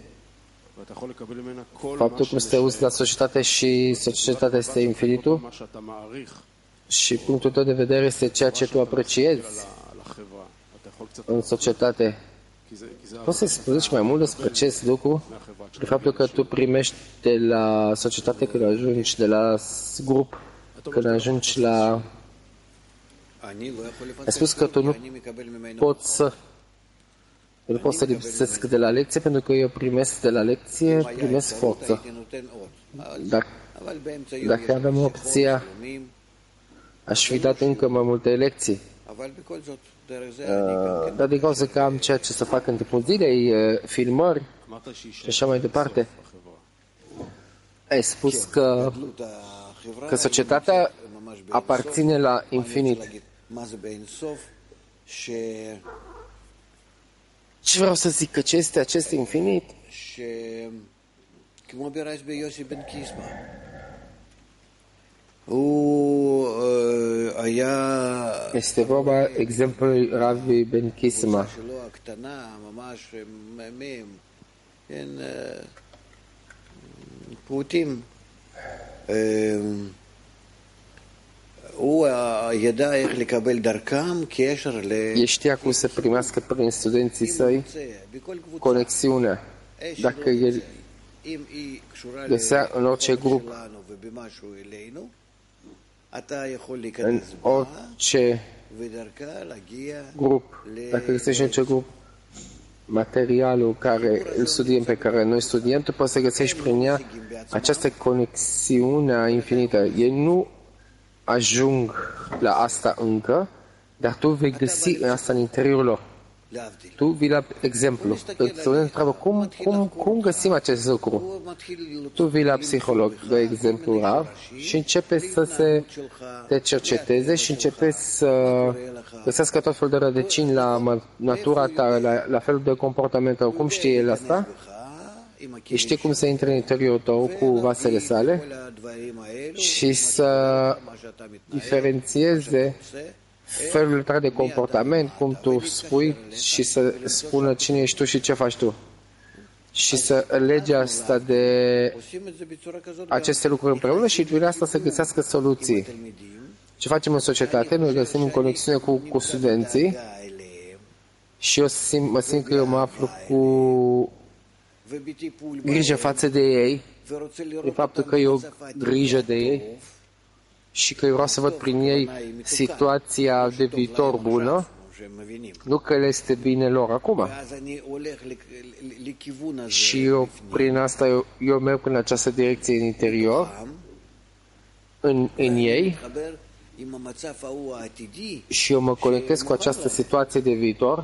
faptul cum te uiți la societate și societatea este infinitul și punctul tău de vedere este ceea ce tu apreciezi în societate. Poți să-i spui mai mult despre acest lucru? De faptul că tu primești de la societate când ajungi, de la grup când ajungi la... Ai spus că tu nu poți să eu nu pot să lipsesc de la lecție, pentru că eu primesc de la lecție, primesc forță. Dacă, dacă avem opția, aș fi dat încă mai multe lecții. Uh, dar din cauza că am ceea ce să fac în timpul zilei, uh, filmări și așa mai departe. Ai spus că, că societatea aparține la infinit. Ce vreau să zic? Că ce este acest infinit? Este vorba exemplului Ravi Ben Kisma. El știa cum să primească prin studenții săi conexiunea. Dacă el găsea în orice grup, în orice grup, dacă găsești în orice grup materialul care îl studiem, pe care noi studiem, tu poți să găsești prin ea această conexiune infinită. Ei nu ajung la asta încă, dar tu vei găsi asta în interiorul lor. Tu vii la exemplu. Îți întreabă cum, cum, cum găsim acest lucru. Tu vii la psiholog, de exemplu, Rav, și începe să se te cerceteze și începe să găsească tot felul de rădăcini la natura ta, la, la felul de comportament tău. Cum știe el asta? El știe cum să intre în interiorul tău cu vasele sale și să diferențieze felul tău de comportament, cum tu spui, și să spună cine ești tu și ce faci tu. Și să lege asta de aceste lucruri împreună și prin asta să găsească soluții. Ce facem în societate? Noi găsim în conexiune cu, cu studenții și eu simt, mă simt că eu mă aflu cu grijă față de ei, de faptul că eu grijă de ei și că eu vreau să văd prin ei situația de viitor bună, nu că le este bine lor acum. Și eu, prin asta, eu, eu merg prin această direcție în interior, în, în ei, și eu mă conectez cu această situație de viitor,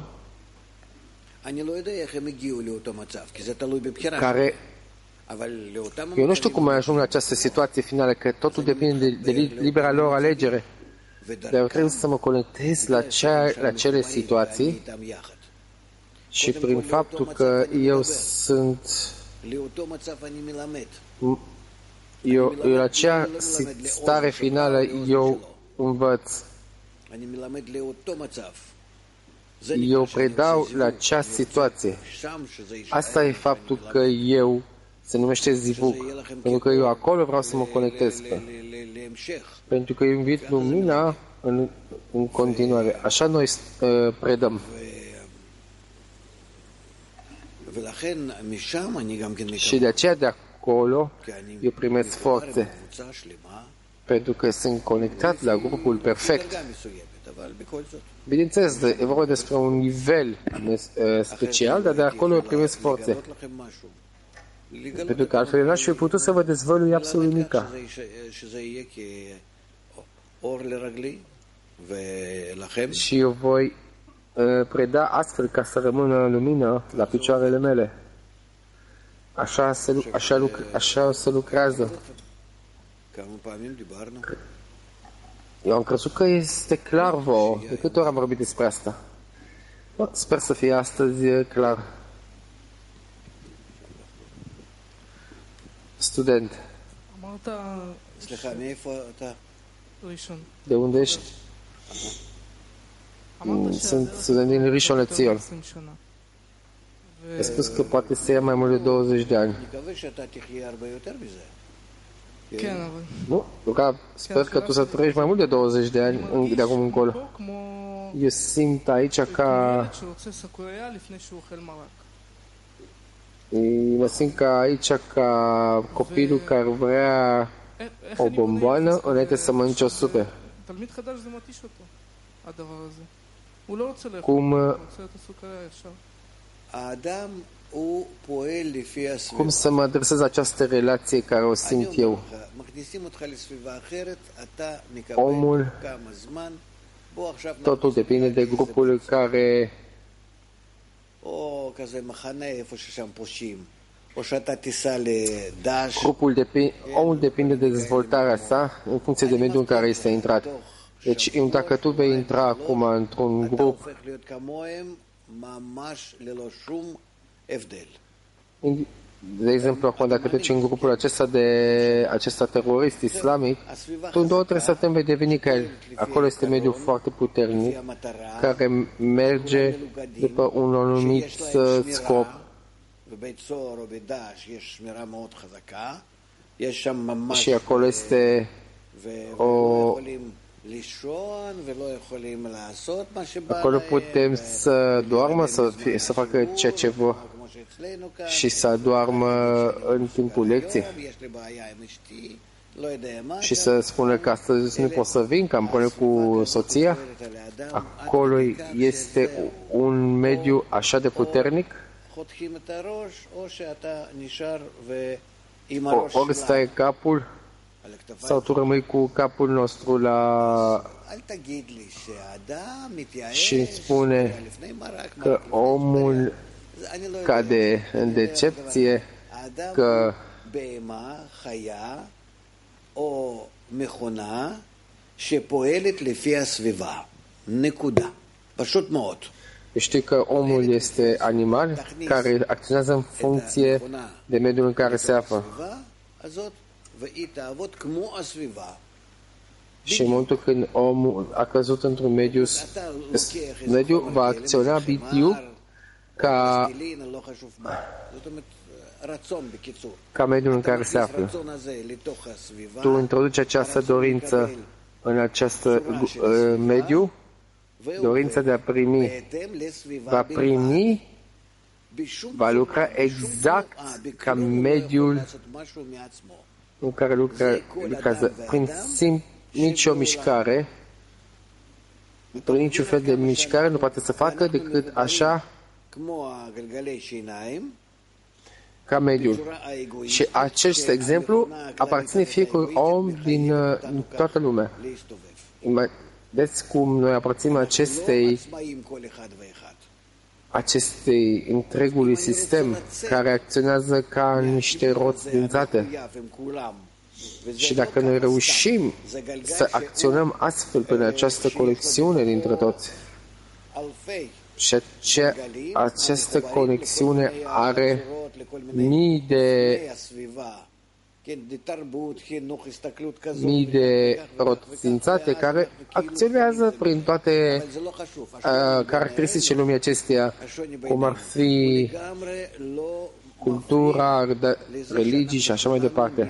care eu nu știu cum mai ajung la această situație finală, că totul depinde de, de libera lor alegere. Dar eu trebuie să mă conectez la, cea, la cele situații și prin faptul că eu sunt eu, eu la acea stare finală eu învăț. Eu predau la acea situație. Asta e faptul că eu se numește zivug, pentru că eu acolo vreau să mă conectez. Pentru că eu invit lumina în, în continuare. Așa noi uh, predăm. Și de aceea de acolo eu primesc forțe, pentru că sunt conectat la grupul perfect. Bineînțeles, e vorba despre un nivel special, dar de acolo eu primesc forțe. Pentru că altfel n-aș fi putut să vă dezvălui absolut nimica. Și eu voi uh, preda astfel ca să rămână lumină la picioarele mele. Așa se, așa, lucr, așa se lucrează. Eu am crezut că este clar vouă. De câte ori am vorbit despre asta? Sper să fie astăzi clar. Student. De unde ești? Sunt student din Rishon LeZion. Ai spus că poate să ia mai mult de douăzeci de ani. Nu? Luca, sper că tu să trăiești mai mult de douăzeci de ani de acum încolo. Eu simt aici ca... Mă simt ca aici ca copilul care vrea o bomboană înainte să mănânce o supă. Cum... Cum să mă adresez această relație care o simt eu? Omul, totul depinde de grupul care grupul depinde, omul depinde de dezvoltarea sa în funcție de mediul în care este intrat. Deci, dacă tu vei intra acum într-un grup, de exemplu, acum dacă treci în grupul acesta de acesta terorist islamic, tu în două, trei săptămâni vei deveni ca el. Acolo este mediul foarte puternic care merge după un anumit scop. Și acolo este o... Acolo putem să doarmă, să, fie, să facă ceea ce vor. și să adoarmă în timpul lecției și să spună că astăzi nu pot să vin, că am probleme cu soția. Acolo este un mediu așa de puternic. Ori stai capul sau tu rămâi cu capul nostru la... și îmi spune că omul cade în decepție, că או מכונה שפועלת לפי הסביבה. נקודה. פשוט מאוד. Știi că omul este animal care acționează în funcție de mediul în care se află. Și în momentul când omul a căzut într-un mediu, mediul va acționa bidiu ca ca mediul în care se află. Tu introduci această dorință în acest uh, mediu, dorința de a primi, va primi, va lucra exact ca mediul în care lucra, lucrează, prin sim, nicio mișcare, prin niciun fel de mișcare nu poate să facă decât așa ca mediul. Și acest exemplu aparține fiecărui om din, din toată lumea. Vedeți cum noi aparținem acestei, acestei întregului sistem care acționează ca niște roți dințate. Și dacă noi reușim să acționăm astfel prin această conexiune dintre toți, și ace, această conexiune are mii de mii de rotințate care acționează prin toate uh, caracteristicile lumii acesteia, cum ar fi cultura, religii și așa mai departe.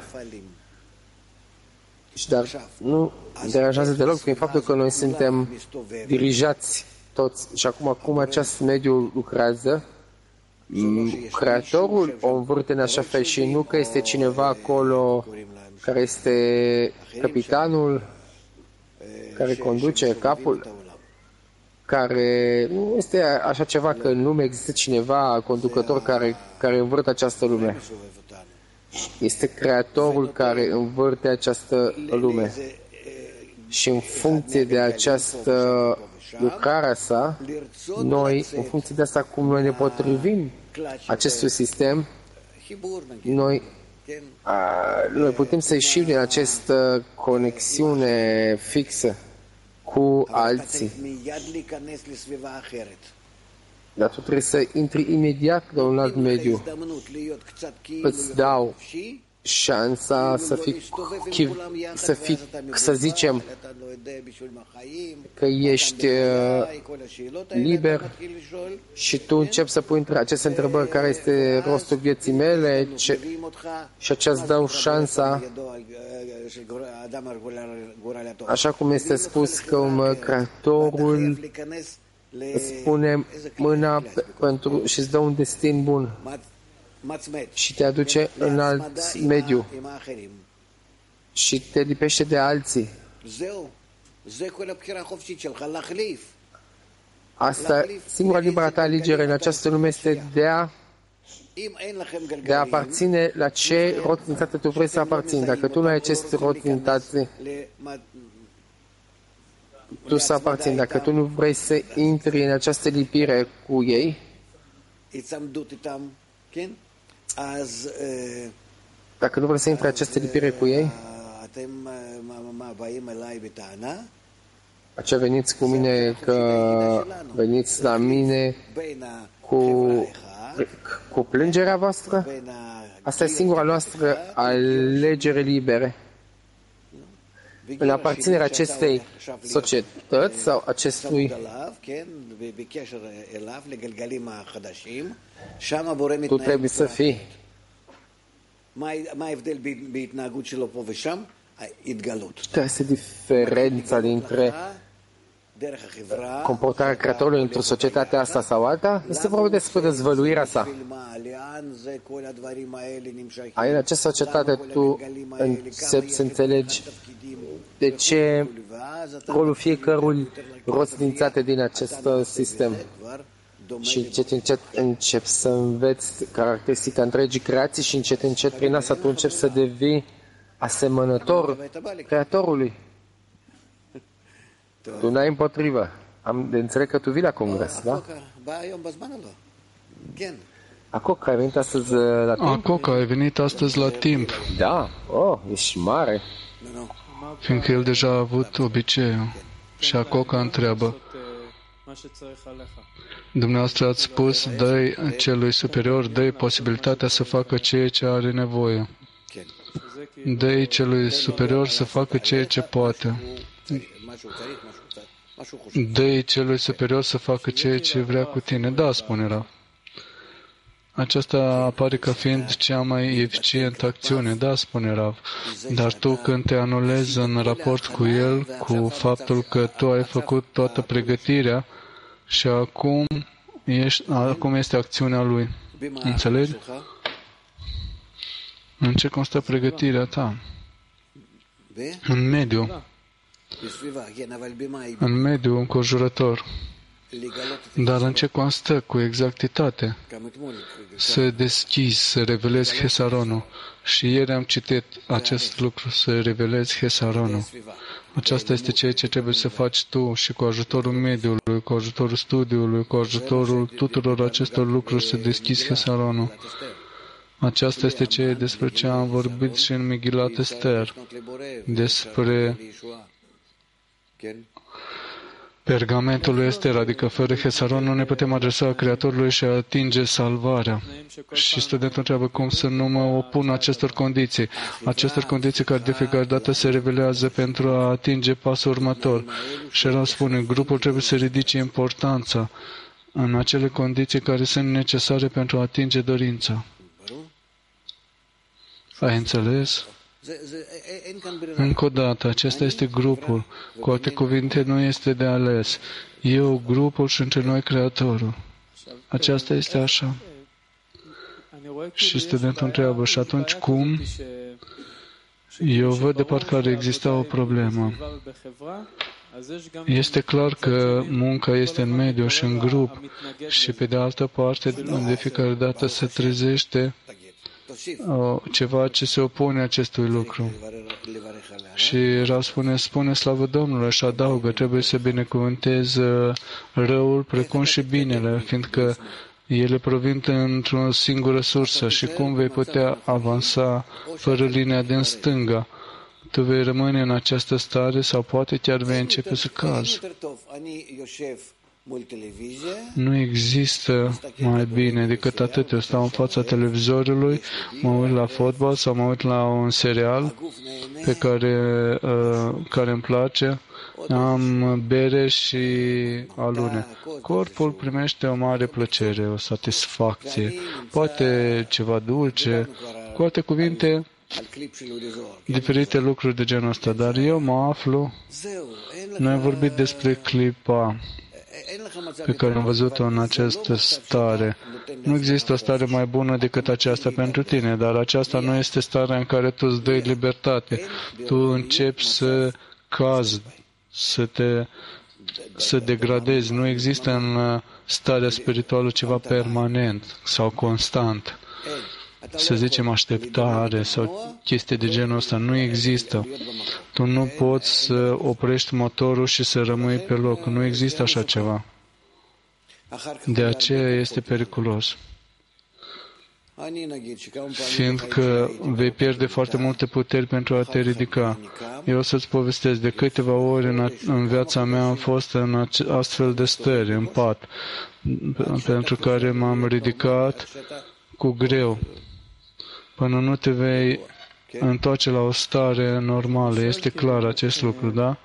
Și dar nu deranjează deloc prin faptul că noi suntem dirijați toți. Și acum, cum acest mediu lucrează, Creatorul o învârte în așa fel și nu că este cineva acolo care este capitanul, care conduce capul, care nu este așa ceva că în lume există cineva conducător care, care învârte această lume. Este Creatorul care învârte această lume. Și în funcție de această lucrarea sa, noi, în funcție de asta, cum noi ne potrivim acestui sistem, noi, a, noi putem să ieșim din această conexiune fixă cu alții. Dar tu trebuie să intri imediat la un alt mediu. Îți dau șansa să fii, să fii, să zicem, că ești liber și tu începi să pui aceste întrebări: care este rostul vieții mele, ce, și aceea îți dau șansa, așa cum este spus că Creatorul îți pune mâna pentru și îți dă un destin bun și te aduce în alt mediu și te lipește de alții. Asta, singura libera ta alegere în această lume este de a, de a aparține la ce rotinitate tu vrei să aparțini. Dacă tu nu ai acest rotinitate, tu să aparțini. Dacă tu nu vrei să intri în această lipire cu ei, dacă nu vrei să intri în această lipire cu ei, aceea veniți cu mine, că veniți la mine cu, cu plângerea voastră. Asta e singura noastră alegere libere. În aparținerea acestei societăți sau acestui, tu trebuie să fii. Care este diferența dintre comportarea Creatorului într-o societate asta sau alta, este vorba despre dezvăluirea sa. Ai în această societate tu începi să înțelegi de ce rolul fiecărui roțnințate din acest sistem. Și încet, încet începi să înveți caracteristica întregii creații și încet, încet prin asta tu începi să devii asemănător Creatorului. Tu n-ai împotrivă. Am de înțeleg că tu vii la congres, da? Acoca, ai venit astăzi la timp? Acoca, ai venit astăzi la timp. Da? Oh, ești mare. Fiindcă el deja a avut obiceiul. Și Acoca întreabă. Dumneavoastră ați spus, dă-i celui superior, dă-i posibilitatea să facă ceea ce are nevoie. Dă-i celui superior să facă ceea ce poate. Dă-i celui superior să facă ceea ce vrea cu tine. Da, spune Rav. Aceasta apare ca fiind cea mai eficientă acțiune. Da, spune Rav. Dar tu când te anulezi în raport cu el, cu faptul că tu ai făcut toată pregătirea și acum, ești, acum este acțiunea lui. Înțelegi? În ce constă pregătirea ta? În mediu. În mediu înconjurător. Dar în ce constă cu exactitate? Să deschizi, să revelezi Hesaronul. Și ieri am citit acest lucru, să revelezi Hesaronul. Aceasta este ceea ce trebuie să faci tu și cu ajutorul mediului, cu ajutorul studiului, cu ajutorul tuturor acestor lucruri, să deschizi Hesaronul. Aceasta este ceea despre ce am vorbit și în Megillat Ester, despre pergamentul lui Ester, adică fără Hesaron nu ne putem adresa Creatorului și atinge salvarea. Și studentul întreabă cum să nu mă opun acestor condiții, acestor condiții care de fiecare dată se revelează pentru a atinge pasul următor. Și el spune, grupul trebuie să ridice importanța în acele condiții care sunt necesare pentru a atinge dorința. Ai înțeles? Încă o dată, acesta este grupul. Cu alte cuvinte, nu este de ales. Eu, grupul și între noi Creatorul. Aceasta este așa. Și studentul întreabă, și atunci cum? Eu văd de parcă ar exista o problemă. Este clar că munca este în mediu și în grup și pe de altă parte, de fiecare dată se trezește ceva ce se opune acestui lucru. Și Rav spune, spune slavă Domnului și adaugă, trebuie să binecuvântezi răul precum și binele, fiindcă ele provin într-o singură sursă și cum vei putea avansa fără linia din stânga? Tu vei rămâne în această stare sau poate chiar vei începe să cazi. Nu există mai bine decât atât. Eu stau în fața televizorului, mă uit la fotbal sau mă uit la un serial pe care, uh, care îmi place, am bere și alune. Corpul primește o mare plăcere, o satisfacție, poate ceva dulce, cu alte cuvinte, diferite lucruri de genul ăsta. Dar eu mă aflu, noi am vorbit despre clipa pe care am văzut-o în această stare. Nu există o stare mai bună decât aceasta pentru tine, dar aceasta nu este starea în care tu îți dai libertate. Tu începi să cazi, să te să degradezi. Nu există în starea spirituală ceva permanent sau constant. Să zicem așteptare sau chestii de genul ăsta. Nu există. Tu nu poți să oprești motorul și să rămâi pe loc. Nu există așa ceva. De aceea este periculos. Fiindcă vei pierde foarte multe puteri pentru a te ridica. Eu o să-ți povestesc, de câteva ori în, a, în viața mea am fost în astfel de stări, în pat, pentru care m-am ridicat cu greu. Până nu te vei întoarce la o stare normală. Este clar acest lucru, da?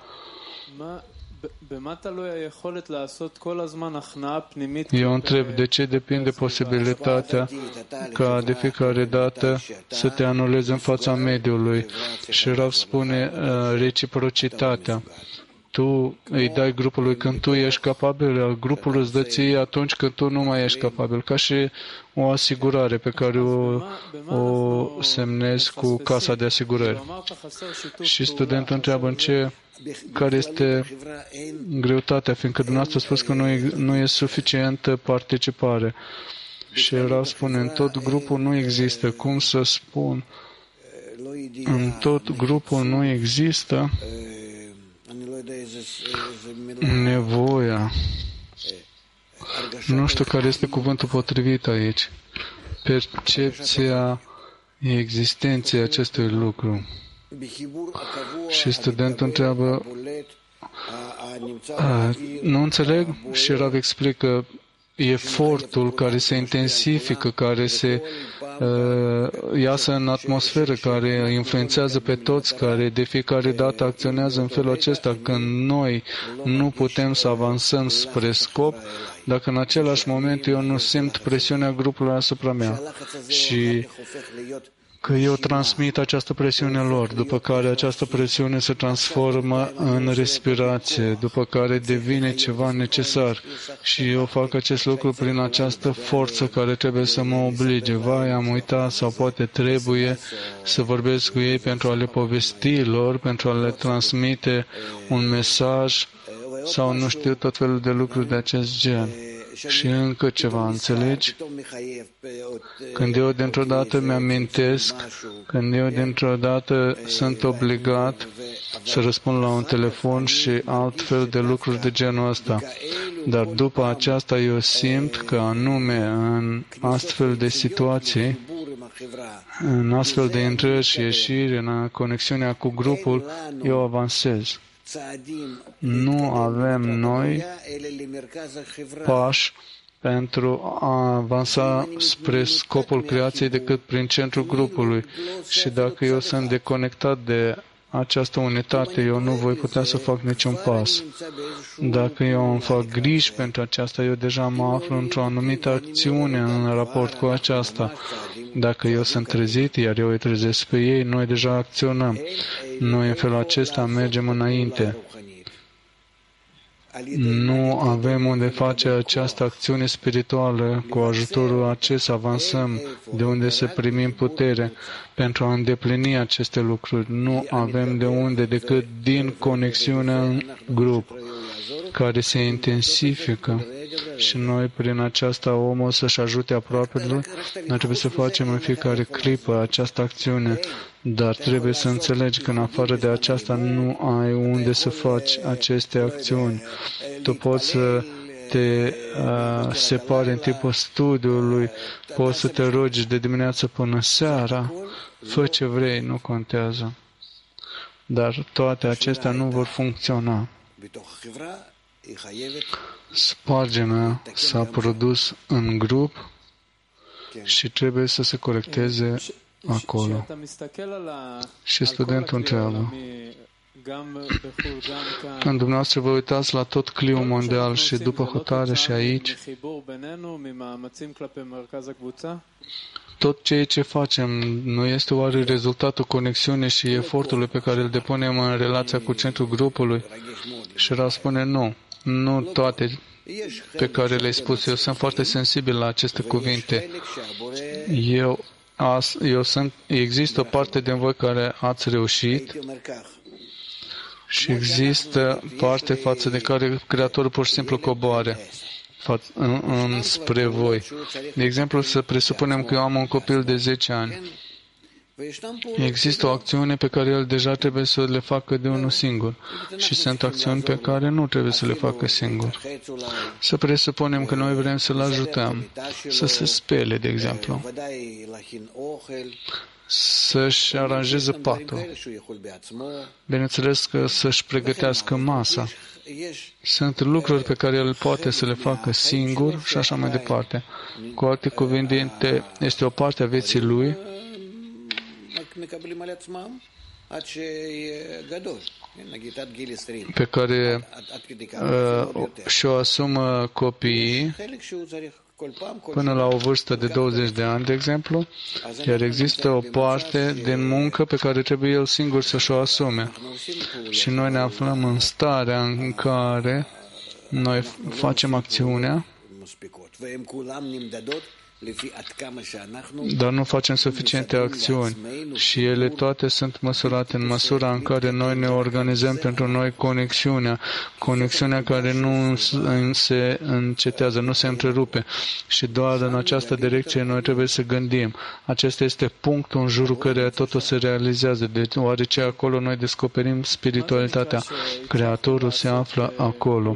Eu întreb, de ce depinde posibilitatea ca de fiecare dată să te anulezi în fața mediului? Și Rav spune uh, reciprocitatea. tu îi dai grupului când tu ești capabil, iar grupul îți dă ție atunci când tu nu mai ești capabil, ca și o asigurare pe care o, o semnezi cu casa de asigurări. Și studentul întreabă în ce, care este greutatea, fiindcă dumneavoastră a spus că nu e, nu e suficientă participare. Și el spune, în tot grupul nu există, cum să spun, în tot grupul nu există nevoia. Nu știu care este cuvântul potrivit aici. Percepția existenței acestui lucru. Și studentul întreabă, nu înțeleg? Și Rav explică efortul care se intensifică, care se uh, iasă în atmosferă, care influențează pe toți, care de fiecare dată acționează în felul acesta. Când noi nu putem să avansăm spre scop, dacă în același moment eu nu simt presiunea grupului asupra mea și că eu transmit această presiune lor, după care această presiune se transformă în respirație, după care devine ceva necesar și eu fac acest lucru prin această forță care trebuie să mă oblige. Vai, am uitat sau poate trebuie să vorbesc cu ei pentru a le povesti lor, pentru a le transmite un mesaj sau nu știu, tot felul de lucruri de acest gen. Și încă ceva, înțelegi? Când eu dintr-o dată mi-amintesc, când eu dintr-o dată sunt obligat să răspund la un telefon și altfel de lucruri de genul ăsta. Dar după aceasta eu simt că anume în astfel de situații, în astfel de intrări și ieșiri, în conexiunea cu grupul, eu avansez. Nu avem noi pași pentru a avansa spre scopul creației decât prin centrul grupului. Și dacă eu sunt deconectat de această unitate, eu nu voi putea să fac niciun pas. Dacă eu îmi fac griji pentru aceasta, eu deja mă aflu într-o anumită acțiune în raport cu aceasta. Dacă eu sunt trezit, iar eu îi trezesc pe ei, noi deja acționăm. Noi în felul acesta mergem înainte. Nu avem unde face această acțiune spirituală, cu ajutorul acesta avansăm, de unde să primim putere pentru a îndeplini aceste lucruri. Nu avem de unde decât din conexiunea în grup, care se intensifică și noi prin aceasta omul să-și ajute aproapele. Noi trebuie să facem în fiecare clipă această acțiune, dar trebuie să înțelegi că în afară de aceasta nu ai unde să faci aceste acțiuni. Tu poți să te uh, separi în timpul studiului, poți să te rogi de dimineață până seara, fă ce vrei, nu contează. Dar toate acestea nu vor funcționa. Spargerea s-a produs în grup și trebuie să se corecteze acolo. Și studentul întreabă, când dumneavoastră vă uitați la tot cliul mondial și după hotare și aici, tot ceea ce facem nu este oare rezultatul conexiunii și efortului pe care îl depunem în relația cu centrul grupului? Și Rav spune nu, nu toate pe care le-ai spus. Eu sunt foarte sensibil la aceste cuvinte. Eu, as, eu sunt, există o parte din voi care ați reușit și există parte față de care Creatorul pur și simplu coboare în, în, spre voi. De exemplu, să presupunem că eu am un copil de zece ani. Există o acțiune pe care el deja trebuie să le facă de unul singur și sunt acțiuni pe care nu trebuie să le facă singur. Să presupunem că noi vrem să-l ajutăm să se spele, de exemplu, să-și aranjeze patul. Bineînțeles că să-și pregătească masa. Sunt lucruri pe care el poate să le facă singur și așa mai departe. Cu alte cuvinte, este o parte a vieții lui pe care uh, și-o asumă copiii până la o vârstă de douăzeci de ani, de exemplu, iar există o parte din muncă pe care trebuie el singur să-și o asume. Și noi ne aflăm în starea în care noi facem acțiunea, dar nu facem suficiente acțiuni și ele toate sunt măsurate în măsura în care noi ne organizăm pentru noi conexiunea, conexiunea care nu se încetează, nu se întrerupe și doar în această direcție noi trebuie să gândim. Acesta este punctul în jurul căreia totul se realizează, deoarece acolo noi descoperim spiritualitatea. Creatorul se află acolo.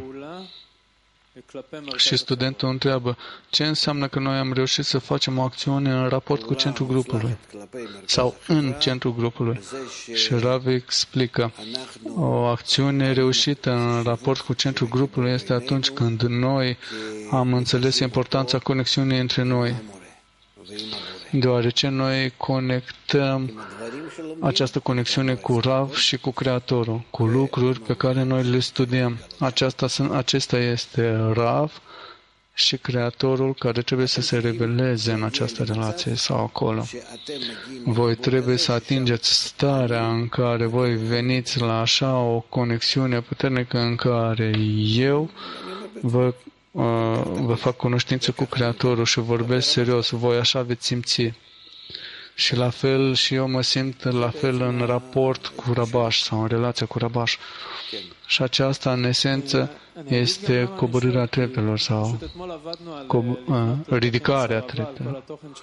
Și studentul întreabă, ce înseamnă că noi am reușit să facem o acțiune în raport cu centrul grupului sau în centrul grupului? Și Rav explică, o acțiune reușită în raport cu centrul grupului este atunci când noi am înțeles importanța conexiunii între noi, deoarece noi conectăm această conexiune cu Rav și cu Creatorul, cu lucruri pe care noi le studiem. Aceasta, acesta este Rav și Creatorul care trebuie să se reveleze în această relație sau acolo. Voi trebuie să atingeți starea în care voi veniți la așa o conexiune puternică în care eu vă vă fac cunoștință cu Creatorul și vorbesc serios, voi așa veți simți. Și la fel și eu mă simt la fel în raport cu Rabash sau în relația cu Rabash. Și aceasta, în esență, este coborârea treptelor sau ridicarea treptelor.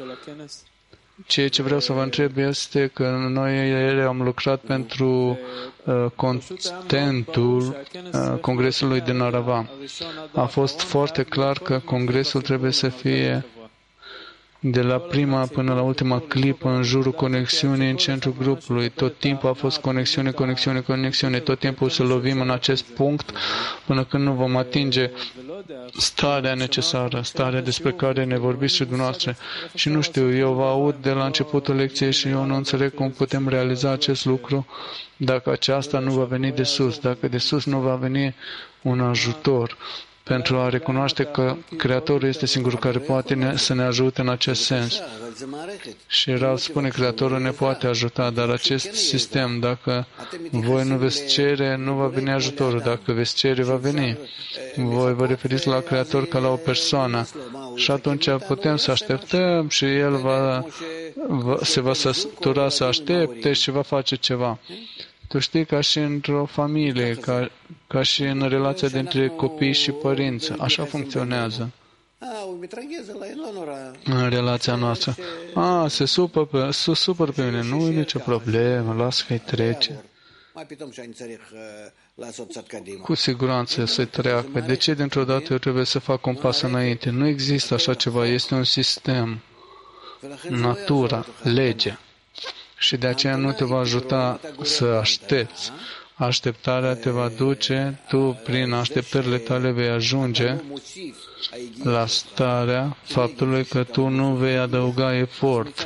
Ceea ce vreau să vă întreb este că noi ieri am lucrat pentru uh, contentul uh, Congresului din Arava. A fost foarte clar că Congresul trebuie să fie de la prima până la ultima clipă în jurul conexiunii în centrul grupului. Tot timpul a fost conexiune, conexiune, conexiune. Tot timpul să lovim în acest punct până când nu vom atinge starea necesară, starea despre care ne vorbiți și dumneavoastră. Și nu știu, eu vă aud de la începutul lecției și eu nu înțeleg cum putem realiza acest lucru dacă aceasta nu va veni de sus, dacă de sus nu va veni un ajutor pentru a recunoaște că Creatorul este singurul care poate ne, să ne ajute în acest sens. Și Rav spune, Creatorul ne poate ajuta, dar acest sistem, dacă voi nu veți cere, nu va veni ajutorul. Dacă veți cere, va veni. Voi vă referiți la Creator ca la o persoană. Și atunci putem să așteptăm și El va, va, se va sătura să aștepte și va face ceva. Tu știi, ca și într-o familie, ca, ca și în relația dintre copii și părinți. Așa funcționează în relația noastră. A, se supă pe, se supăr pe mine. Nu e nicio problemă, lasă că-i trece. Cu siguranță să treacă. De ce dintr-o dată eu trebuie să fac un pas înainte? Nu există așa ceva. Este un sistem. Natura, legea. Și de aceea nu te va ajuta să aștepți. Așteptarea te va duce, tu prin așteptările tale vei ajunge la starea faptului că tu nu vei adăuga efort.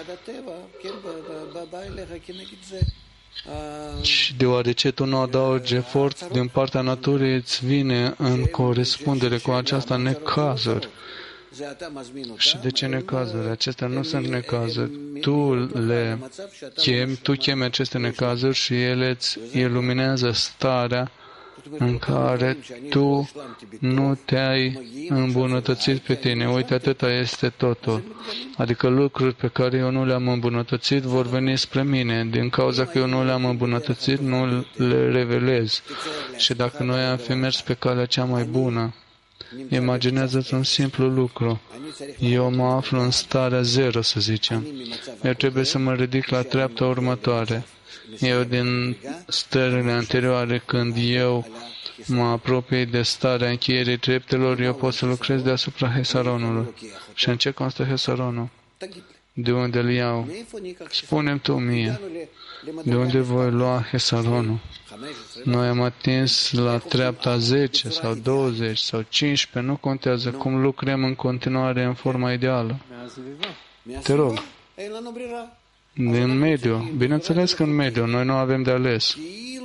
Și deoarece tu nu adaugi efort, din partea naturii îți vine în corespundere cu aceasta necazuri. Și de ce necazuri? Acestea nu sunt necazuri. Tu le chemi, tu chemi aceste necazuri și ele îți iluminează starea în care tu nu te-ai îmbunătățit pe tine. Uite, atâta este totul. Adică lucruri pe care eu nu le-am îmbunătățit vor veni spre mine. Din cauza că eu nu le-am îmbunătățit, nu le revelez. Și dacă noi am fi mers pe calea cea mai bună, imaginează-ți un simplu lucru. Eu mă aflu în starea zero, să zicem. Eu trebuie să mă ridic la treapta următoare. Eu din stările anterioare, când eu mă apropii de starea încheierii treptelor, eu pot să lucrez deasupra Hesaronului. Și în ce constă Hesaronul? De unde îl iau? Spune-mi tu mie. De unde voi lua Hesaronul? Noi am atins la treapta zece sau douăzeci sau cincisprezece, nu contează cum lucrăm în continuare în forma ideală. Te rog. Din mediu. Bineînțeles că în mediu. Noi nu avem de ales.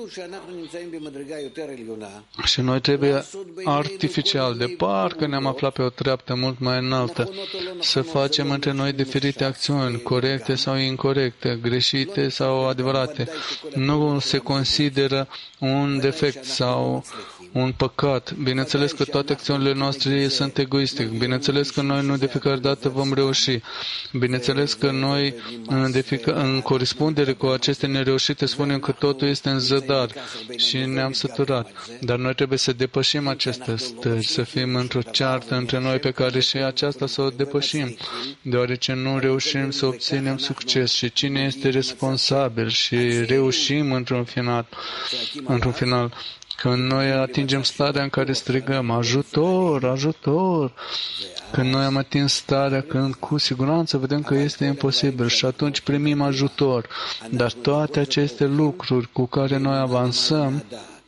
Și noi trebuie artificial, de parcă ne-am aflat pe o treaptă mult mai înaltă, să facem între noi diferite acțiuni, corecte sau incorrecte, greșite sau adevărate. Nu se consideră un defect sau un păcat. Bineînțeles că toate acțiunile noastre sunt egoiste. Bineînțeles că noi nu de fiecare dată vom reuși. Bineînțeles că noi, în, fiecare, în corespundere cu aceste nereușite, spunem că totul este în zădar și ne-am săturat. Dar noi trebuie să depășim aceste stări, să fim într-o ceartă între noi pe care și aceasta să o depășim, deoarece nu reușim să obținem succes. Și cine este responsabil și reușim într-un final, într-un final, când noi atingem starea în care strigăm ajutor, ajutor, când noi am atins starea când cu siguranță vedem că este imposibil și atunci primim ajutor. Dar toate aceste lucruri cu care noi avansăm,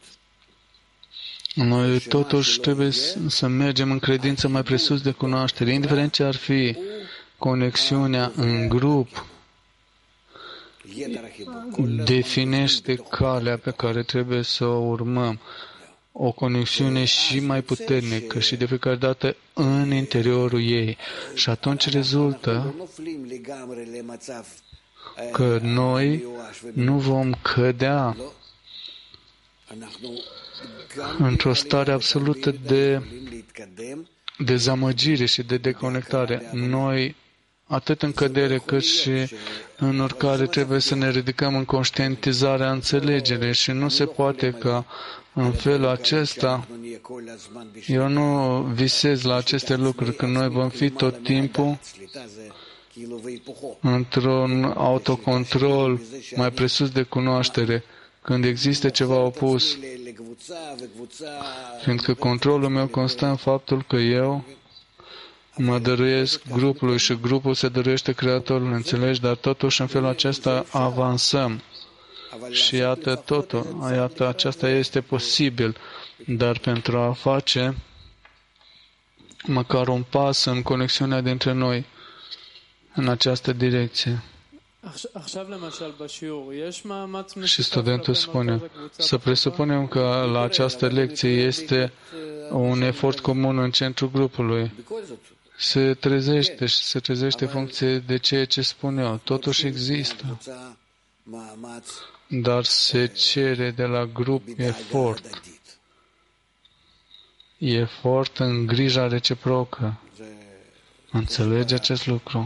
noi totuși trebuie să mergem în credință mai presus de cunoaștere, indiferent ce ar fi conexiunea în grup, definește calea pe care trebuie să o urmăm. O conexiune și mai puternică și de fiecare dată în interiorul ei. Și atunci rezultă că noi nu vom cădea într-o stare absolută de dezamăgire și de deconectare. Noi, atât în cădere cât și în urcare, trebuie să ne ridicăm în conștientizarea înțelegerii și nu se poate ca în felul acesta, eu nu visez la aceste lucruri, când noi vom fi tot timpul într-un autocontrol mai presus de cunoaștere, când există ceva opus, fiindcă controlul meu constă în faptul că eu mă dăruiesc grupului și grupul se dăruiește Creatorului, înțelegi? Dar totuși în felul acesta avansăm. Și iată totul, iată, aceasta este posibil, dar pentru a face măcar un pas în conexiunea dintre noi în această direcție. Și studentul spune, să presupunem că la această lecție este un efort comun în centrul grupului. Se trezește și se trezește funcție de ceea ce spun eu. Totuși există. Dar se cere de la grup efort. Efort în grija reciprocă. Înțelege acest lucru?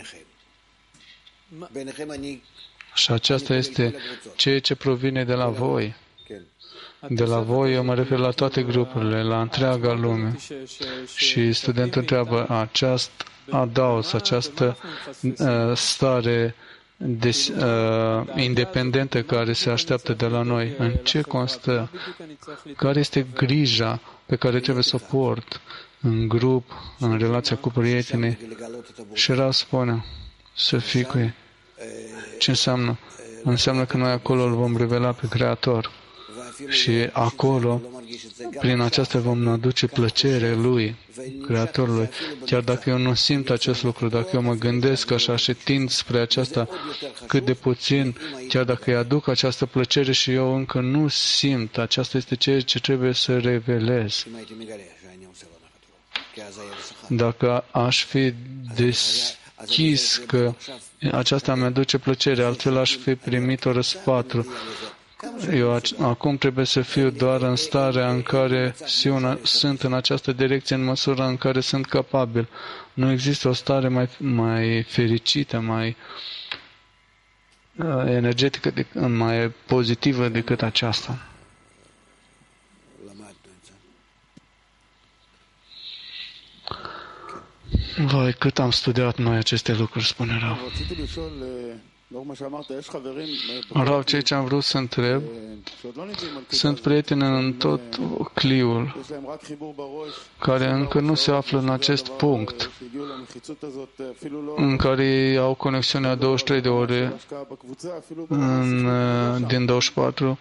Și aceasta este ceea ce provine de la voi. De la voi, eu mă refer la toate grupurile, la întreaga lume. Și studentul întreabă, această adaos, această uh, stare des, uh, independentă care se așteaptă de la noi, în ce constă? Care este grija pe care trebuie să o port în grup, în relația cu prietenii? Și Rav spune, să fii cu ei. Ce înseamnă? Înseamnă că noi acolo îl vom revela pe Creator. Și acolo, prin aceasta vom aduce plăcere Lui, Creatorului. Chiar dacă eu nu simt acest lucru, dacă eu mă gândesc așa și tind spre aceasta cât de puțin, chiar dacă îi aduc această plăcere și eu încă nu simt, aceasta este ceea ce trebuie să revelez. Dacă aș fi deschis că aceasta mi-aduce plăcere, altfel aș fi primit o răspatru. Eu acum trebuie să fiu doar în starea în care sunt în această direcție, în măsura în care sunt capabil. Nu există o stare mai, mai fericită, mai uh, energetică, mai pozitivă decât aceasta. Vai, cât am studiat noi aceste lucruri, spune Rav. Rav, ceea ce am vrut să întreb, sunt prieteni în tot cliul care încă nu se află în acest punct în care au conexiunea douăzeci și trei de ore în, din douăzeci și patru.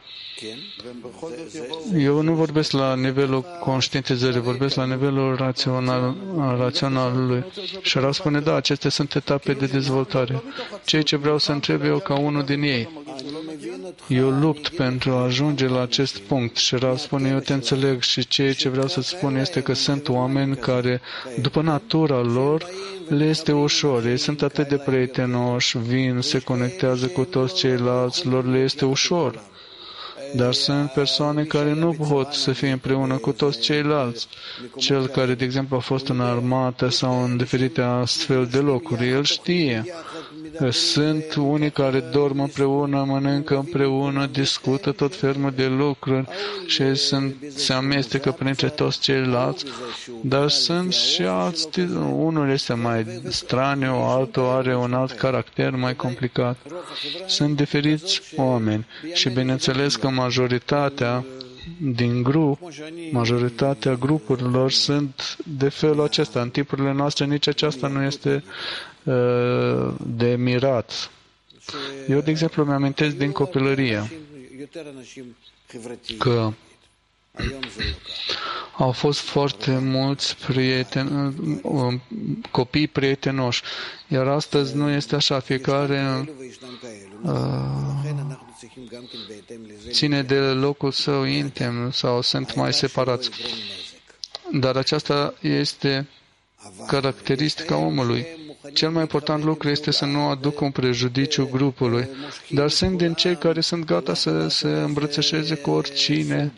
Eu nu vorbesc la nivelul conștientizării, vorbesc la nivelul rațional, raționalului. Și Rav spune, da, acestea sunt etape de dezvoltare. Ceea ce vreau să întreb eu ca unul din ei. Eu lupt pentru a ajunge la acest punct și Rav spune, eu te înțeleg și ceea ce vreau să spun este că sunt oameni care, după natura lor, le este ușor. Ei sunt atât de prietenoși, vin, se conectează cu toți ceilalți, lor le este ușor. Dar sunt persoane care nu pot să fie împreună cu toți ceilalți. Cel care, de exemplu, a fost în armată sau în diferite astfel de locuri, el știe. Sunt unii care dorm împreună, mănâncă împreună, discută tot felul de lucruri și sunt, se amestecă printre toți ceilalți, dar sunt și alți, unul este mai straniu, altul are un alt caracter mai complicat. Sunt diferiți oameni și bineînțeles că majoritatea din grup, majoritatea grupurilor sunt de felul acesta. În tipurile noastre nici aceasta nu este uh, de mirat. Eu, de exemplu, mi-amintesc din copilărie că au fost foarte mulți prieteni, copii prietenoși, iar astăzi nu este așa. Fiecare uh, ține de locul său intim sau sunt mai separați. Dar aceasta este caracteristica omului. Cel mai important lucru este să nu aducă un prejudiciu grupului, dar sunt din cei care sunt gata să se îmbrățișeze cu oricine.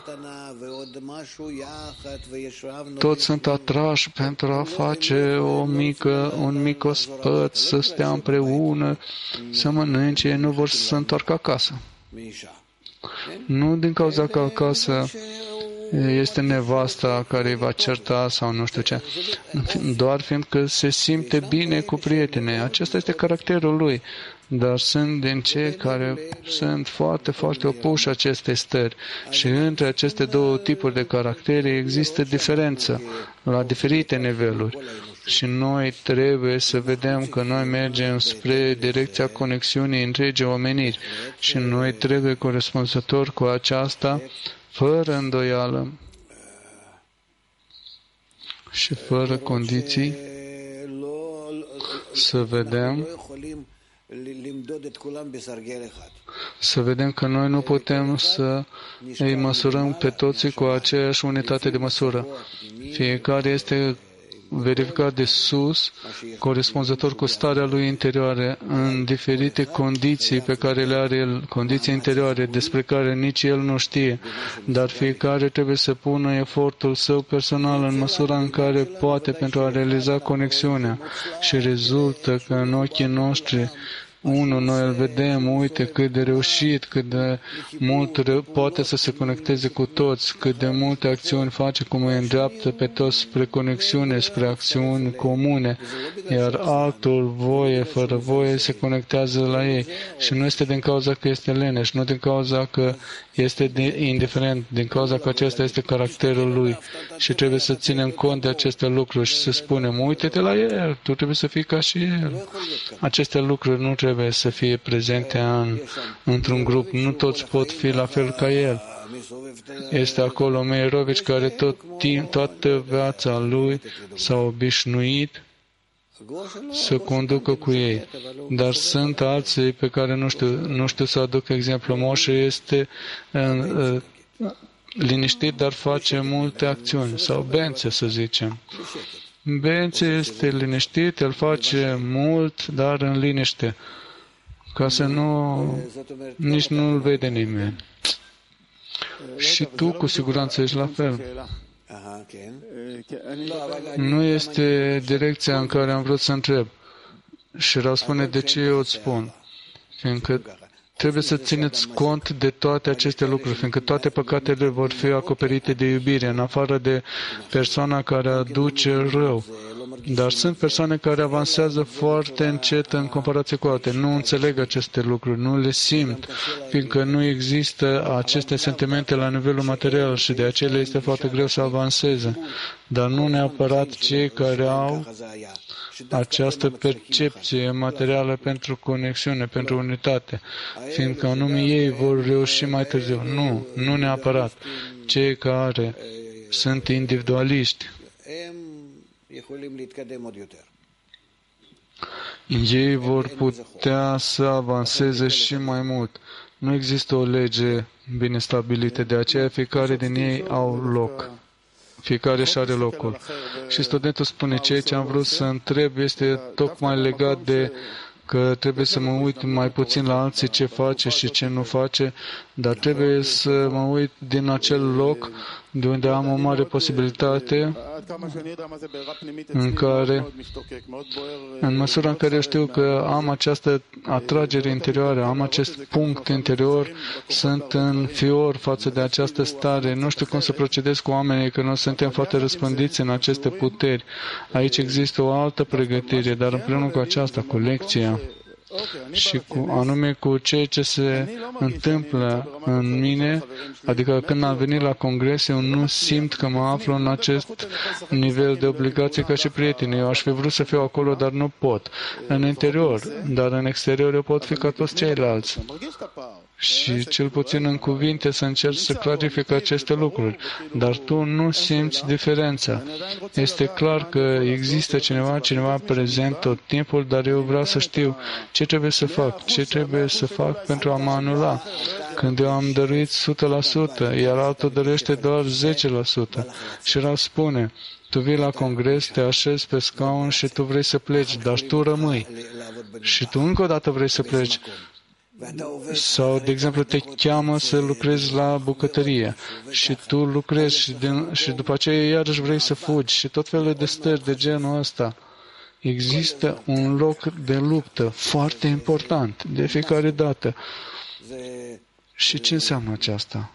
Toți sunt atrași pentru a face o mică, un mic ospăț, să stea împreună, să mănânce, nu vor să se întoarcă acasă. Nu din cauza că acasă este nevasta care îi va certa sau nu știu ce, doar fiindcă se simte bine cu prietenii. Acesta este caracterul lui. Dar sunt din cei care sunt foarte, foarte opuși acestei stări. Și între aceste două tipuri de caractere există diferență la diferite niveluri. Și noi trebuie să vedem că noi mergem spre direcția conexiunii întregii omeniri. Și noi trebuie corespunzător cu aceasta, fără îndoială și fără condiții, să vedem să vedem că noi nu putem să îi măsurăm pe toții cu aceeași unitate de măsură. Fiecare este verificat de sus, corespunzător cu starea lui interioară, în diferite condiții pe care le are el, condiții interioare despre care nici el nu știe, dar fiecare trebuie să pună efortul său personal în măsura în care poate pentru a realiza conexiunea. Și rezultă că în ochii noștri unul, noi îl vedem, uite cât de reușit, cât de mult poate să se conecteze cu toți, cât de multe acțiuni face, cum îi îndreaptă pe toți spre conexiune, spre acțiuni comune, iar altul, voie, fără voie, se conectează la ei. Și nu este din cauza că este leneș, nu din cauza că este indiferent, din cauza că acesta este caracterul lui. Și trebuie să ținem cont de aceste lucruri și să spunem, uite-te la el, tu trebuie să fii ca și el. Aceste lucruri nu trebuie să fie prezente în, într-un grup. Nu toți pot fi la fel ca el. Este acolo Meirovici care tot timp, toată viața lui s-a obișnuit să conducă cu ei. Dar sunt alții pe care nu știu, nu știu să aduc exemplu. Moșe este uh, liniștit, dar face multe acțiuni. Sau Bențe, să zicem. Bențe este liniștit, el face mult, dar în liniște. Ca să nu, nici nu-l vede nimeni. Și tu, cu siguranță, ești la fel. Nu este direcția în care am vrut să întreb. Și rău spune de ce eu îți spun. Fiindcă trebuie să țineți cont de toate aceste lucruri, fiindcă toate păcatele vor fi acoperite de iubire, în afară de persoana care aduce rău. Dar sunt persoane care avansează foarte încet în comparație cu alte. Nu înțeleg aceste lucruri, nu le simt, fiindcă nu există aceste sentimente la nivelul material și de aceea este foarte greu să avanseze. Dar nu neapărat cei care au această percepție materială pentru conexiune, pentru unitate, fiindcă anume ei vor reuși mai târziu. Nu, nu neapărat. Cei care sunt individualiști, ei vor putea să avanseze și mai mult. Nu există o lege bine stabilită, de aceea fiecare din ei au loc. Fiecare își are locul. Și studentul spune, ceea ce am vrut să întreb este tocmai legat de că trebuie să mă uit mai puțin la alții ce face și ce nu face, dar trebuie să mă uit din acel loc de unde am o mare posibilitate în care, în măsura în care eu știu că am această atragere interioară, am acest punct interior, sunt în fior față de această stare. Nu știu cum să procedez cu oamenii, că noi suntem foarte răspândiți în aceste puteri. Aici există o altă pregătire, dar împreună cu aceasta, cu lecția, și cu, anume cu ceea ce se întâmplă în mine, adică când am venit la congres, eu nu simt că mă aflu în acest nivel de obligație ca și prietenii. Eu aș fi vrut să fiu acolo, dar nu pot. În interior, dar în exterior eu pot fi ca toți ceilalți. Și cel puțin în cuvinte să încerci să clarific aceste lucruri. Dar tu nu simți diferența. Este clar că există cineva, cineva prezent tot timpul, dar eu vreau să știu ce trebuie să fac, ce trebuie să fac pentru a mă anula. Când eu am dăruit o sută la sută, iar altul dăruiește doar zece la sută. Și Rav spune, tu vii la congres, te așezi pe scaun și tu vrei să pleci, dar tu rămâi. Și tu încă o dată vrei să pleci. Sau, de exemplu, te cheamă să lucrezi la bucătărie și tu lucrezi și, din, și după aceea iarăși vrei să fugi și tot felul de stări de genul ăsta. Există un loc de luptă foarte important de fiecare dată. Și ce înseamnă aceasta?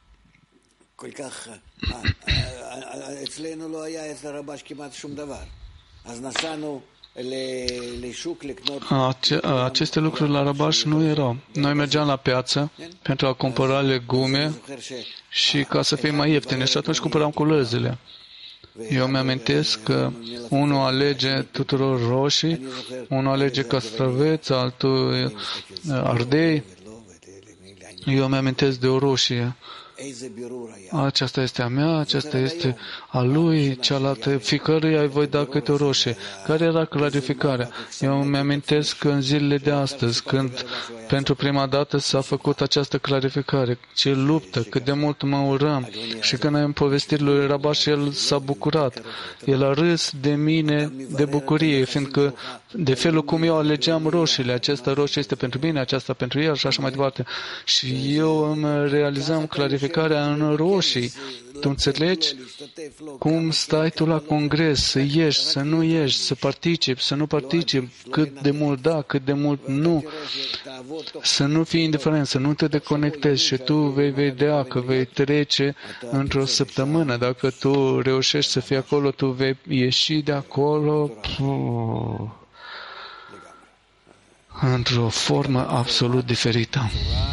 Ace- aceste lucruri la Rabash nu erau. Noi mergeam la piață pentru a cumpăra legume și ca să fie mai ieftine și atunci cumpăram culăzile. Eu mi-amintesc că unul alege tuturor roșii, unul alege castraveți, altul ardei. Eu mi-amintesc de o roșie. Aceasta este a mea, aceasta este a lui, cealaltă, fiecăruia îi voi da câte o roșie. Care era clarificarea? Eu mi-amintesc în zilele de astăzi, când pentru prima dată s-a făcut această clarificare. Ce luptă, cât de mult mă urăm. Și când am povestit lui Rabash, el s-a bucurat. El a râs de mine de bucurie, fiindcă de felul cum eu alegeam roșiile, acesta roșie este pentru mine, aceasta pentru el și așa mai departe. Și eu îmi realizam clarificarea în roșii. Tu înțelegi cum stai tu la congres, să ieși, să nu ieși, să participi, să nu participi, cât de mult da, cât de mult nu, să nu fii indiferent, să nu te deconectezi și tu vei vedea că vei trece într-o săptămână. Dacă tu reușești să fii acolo, tu vei ieși de acolo puh, într-o formă absolut diferită.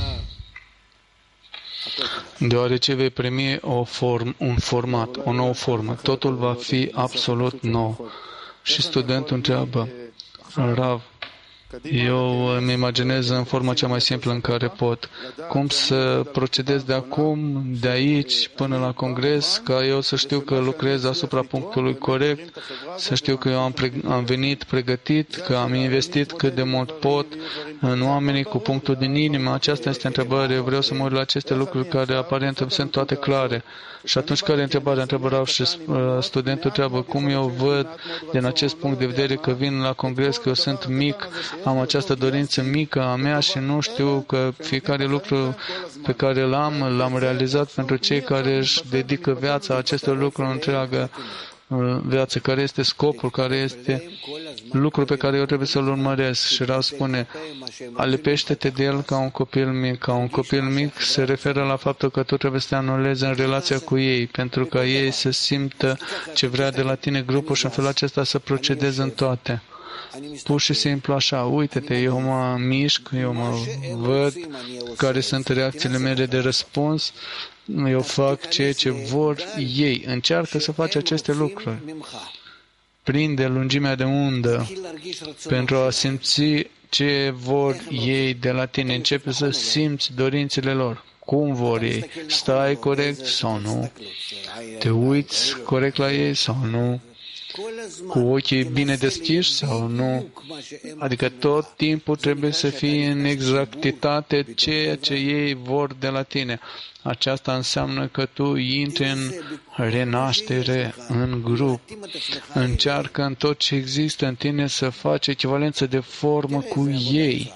Deoarece vei primi o form, un format, o nouă formă. Totul va fi absolut nou. Și studentul întreabă, Rav, eu îmi imaginez în forma cea mai simplă în care pot. Cum să procedez de acum, de aici, până la congres, ca eu să știu că lucrez asupra punctului corect, să știu că eu am, pre- am venit pregătit, că am investit cât de mult pot în oamenii cu punctul din inimă. Aceasta este întrebarea. Eu vreau să mă uit la aceste lucruri care aparent îmi sunt toate clare. Și atunci care e întrebarea? Întrebarea și uh, studentul întreabă cum eu văd din acest punct de vedere că vin la congres, că eu sunt mic, am această dorință mică a mea și nu știu că fiecare lucru pe care l-am, l-am realizat pentru cei care își dedică viața acestor lucruri întreagă viață, care este scopul, care este lucrul pe care eu trebuie să-l urmăresc. Și Rav spune, alipește-te de el ca un copil mic. Ca un copil mic se referă la faptul că tu trebuie să te anulezi în relația cu ei, pentru ca ei să simtă ce vrea de la tine grupul și în felul acesta să procedeze în toate. Pur și simplu așa, uite-te, eu mă mișc, eu mă văd care sunt reacțiile mele de răspuns, eu fac ceea ce vor ei. Încearcă să faci aceste lucruri. Prinde lungimea de undă pentru a simți ce vor ei de la tine. Începe să simți dorințele lor. Cum vor ei? Stai corect sau nu? Te uiți corect la ei sau nu? cu ochii bine deschiși sau nu? Adică tot timpul trebuie să fie în exactitate ceea ce ei vor de la tine. Aceasta înseamnă că tu intri în renaștere în grup. Încearcă în tot ce există în tine să faci echivalență de formă cu ei.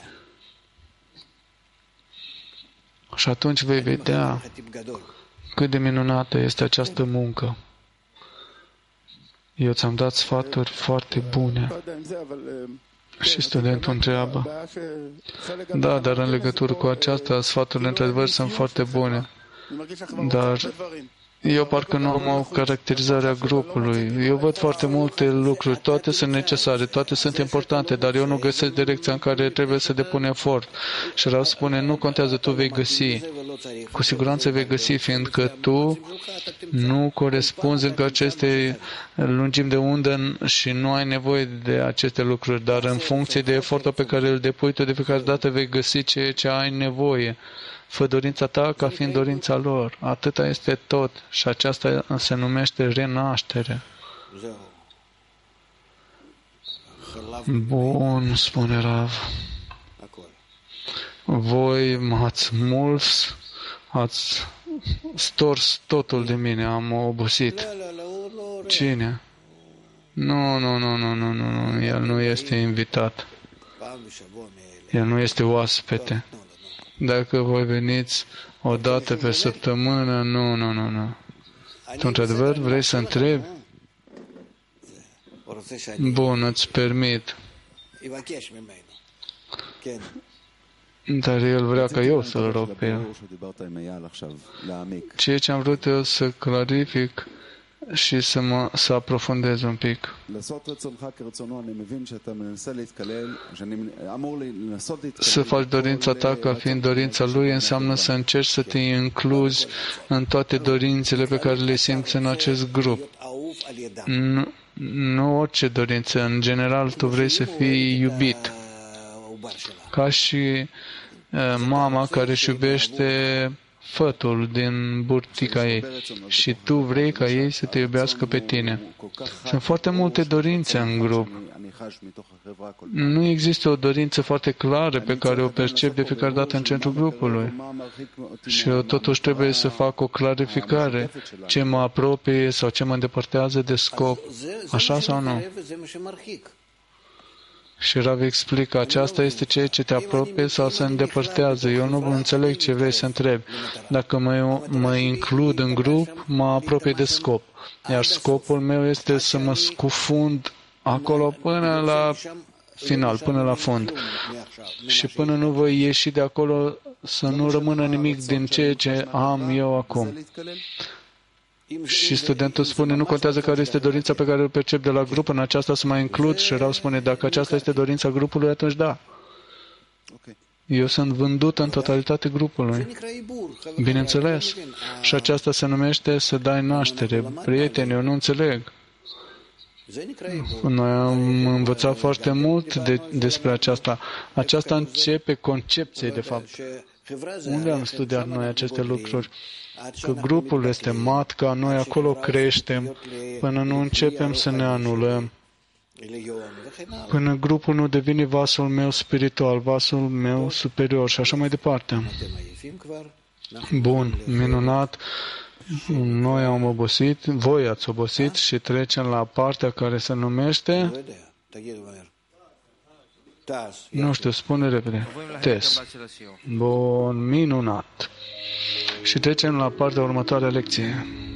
Și atunci vei vedea cât de minunată este această muncă. Eu ți-am dat sfaturi foarte bune. Și studentul întreabă, da, dar în legătură cu aceasta, sfaturile într-adevăr sunt foarte bune. Dar eu parcă nu am o caracterizare a grupului. Eu văd foarte multe lucruri, toate sunt necesare, toate sunt importante, dar eu nu găsesc direcția în care trebuie să depun efort. Și Rav spune, nu contează, tu vei găsi. Cu siguranță vei găsi, fiindcă tu nu corespunzi încă aceste lungimi de undă și nu ai nevoie de aceste lucruri, dar în funcție de efortul pe care îl depui, tu de fiecare dată vei găsi ceea ce ai nevoie. Fă dorința ta ca fiind dorința lor. Atâta este tot. Și aceasta se numește renaștere. Bun, spune Rav. Voi m-ați mulți, ați stors totul de mine, am obosit. Cine? Nu, nu, nu, nu, nu, nu, nu. El nu este invitat. El nu este oaspete. Dacă voi veniți o dată pe săptămână, nu, nu, nu, nu. Tu, într-adevăr, vrei să întrebi? Bun, îți permit. Dar el vrea ca eu să-l rog pe el. Ceea ce am vrut eu să clarific și să, mă, să aprofundez un pic. Să faci dorința ta ca fiind dorința lui înseamnă să încerci să te incluzi în toate dorințele pe care le simți în acest grup. Nu, nu orice dorință. În general, tu vrei să fii iubit. Ca și uh, mama care își iubește fătul din burtica ei și tu vrei ca ei să te iubească pe tine. Sunt foarte multe dorințe în grup. Nu există o dorință foarte clară pe care o percep de fiecare dată în centrul grupului. Și eu totuși trebuie să fac o clarificare. Ce mă apropie sau ce mă îndepărtează de scop. Așa sau nu? Și Rav explică, aceasta este ceea ce te apropie sau se îndepărtează. Eu nu înțeleg ce vrei să întrebi. Dacă mă, mă includ în grup, mă apropie de scop. Iar scopul meu este să mă scufund acolo până la final, până la fund. Și până nu voi ieși de acolo, să nu rămână nimic din ceea ce am eu acum. Și studentul spune, nu contează care este dorința pe care o percep de la grup, în aceasta să mă includ. Și Rav spune, dacă aceasta este dorința grupului, atunci da. Eu sunt vândut în totalitate grupului. Bineînțeles. Și aceasta se numește să dai naștere. Prieteni, eu nu înțeleg. Noi am învățat foarte mult de, despre aceasta. Aceasta începe concepției, de fapt. Unde am studiat noi aceste lucruri? Că grupul este matca, noi acolo creștem, până nu începem să ne anulăm, până grupul nu devine vasul meu spiritual, vasul meu superior și așa mai departe. Bun, minunat, noi am obosit, voi ați obosit și trecem la partea care se numește, nu știu, spune repede, Tes. Bun, minunat. Și trecem la partea următoare a lecției.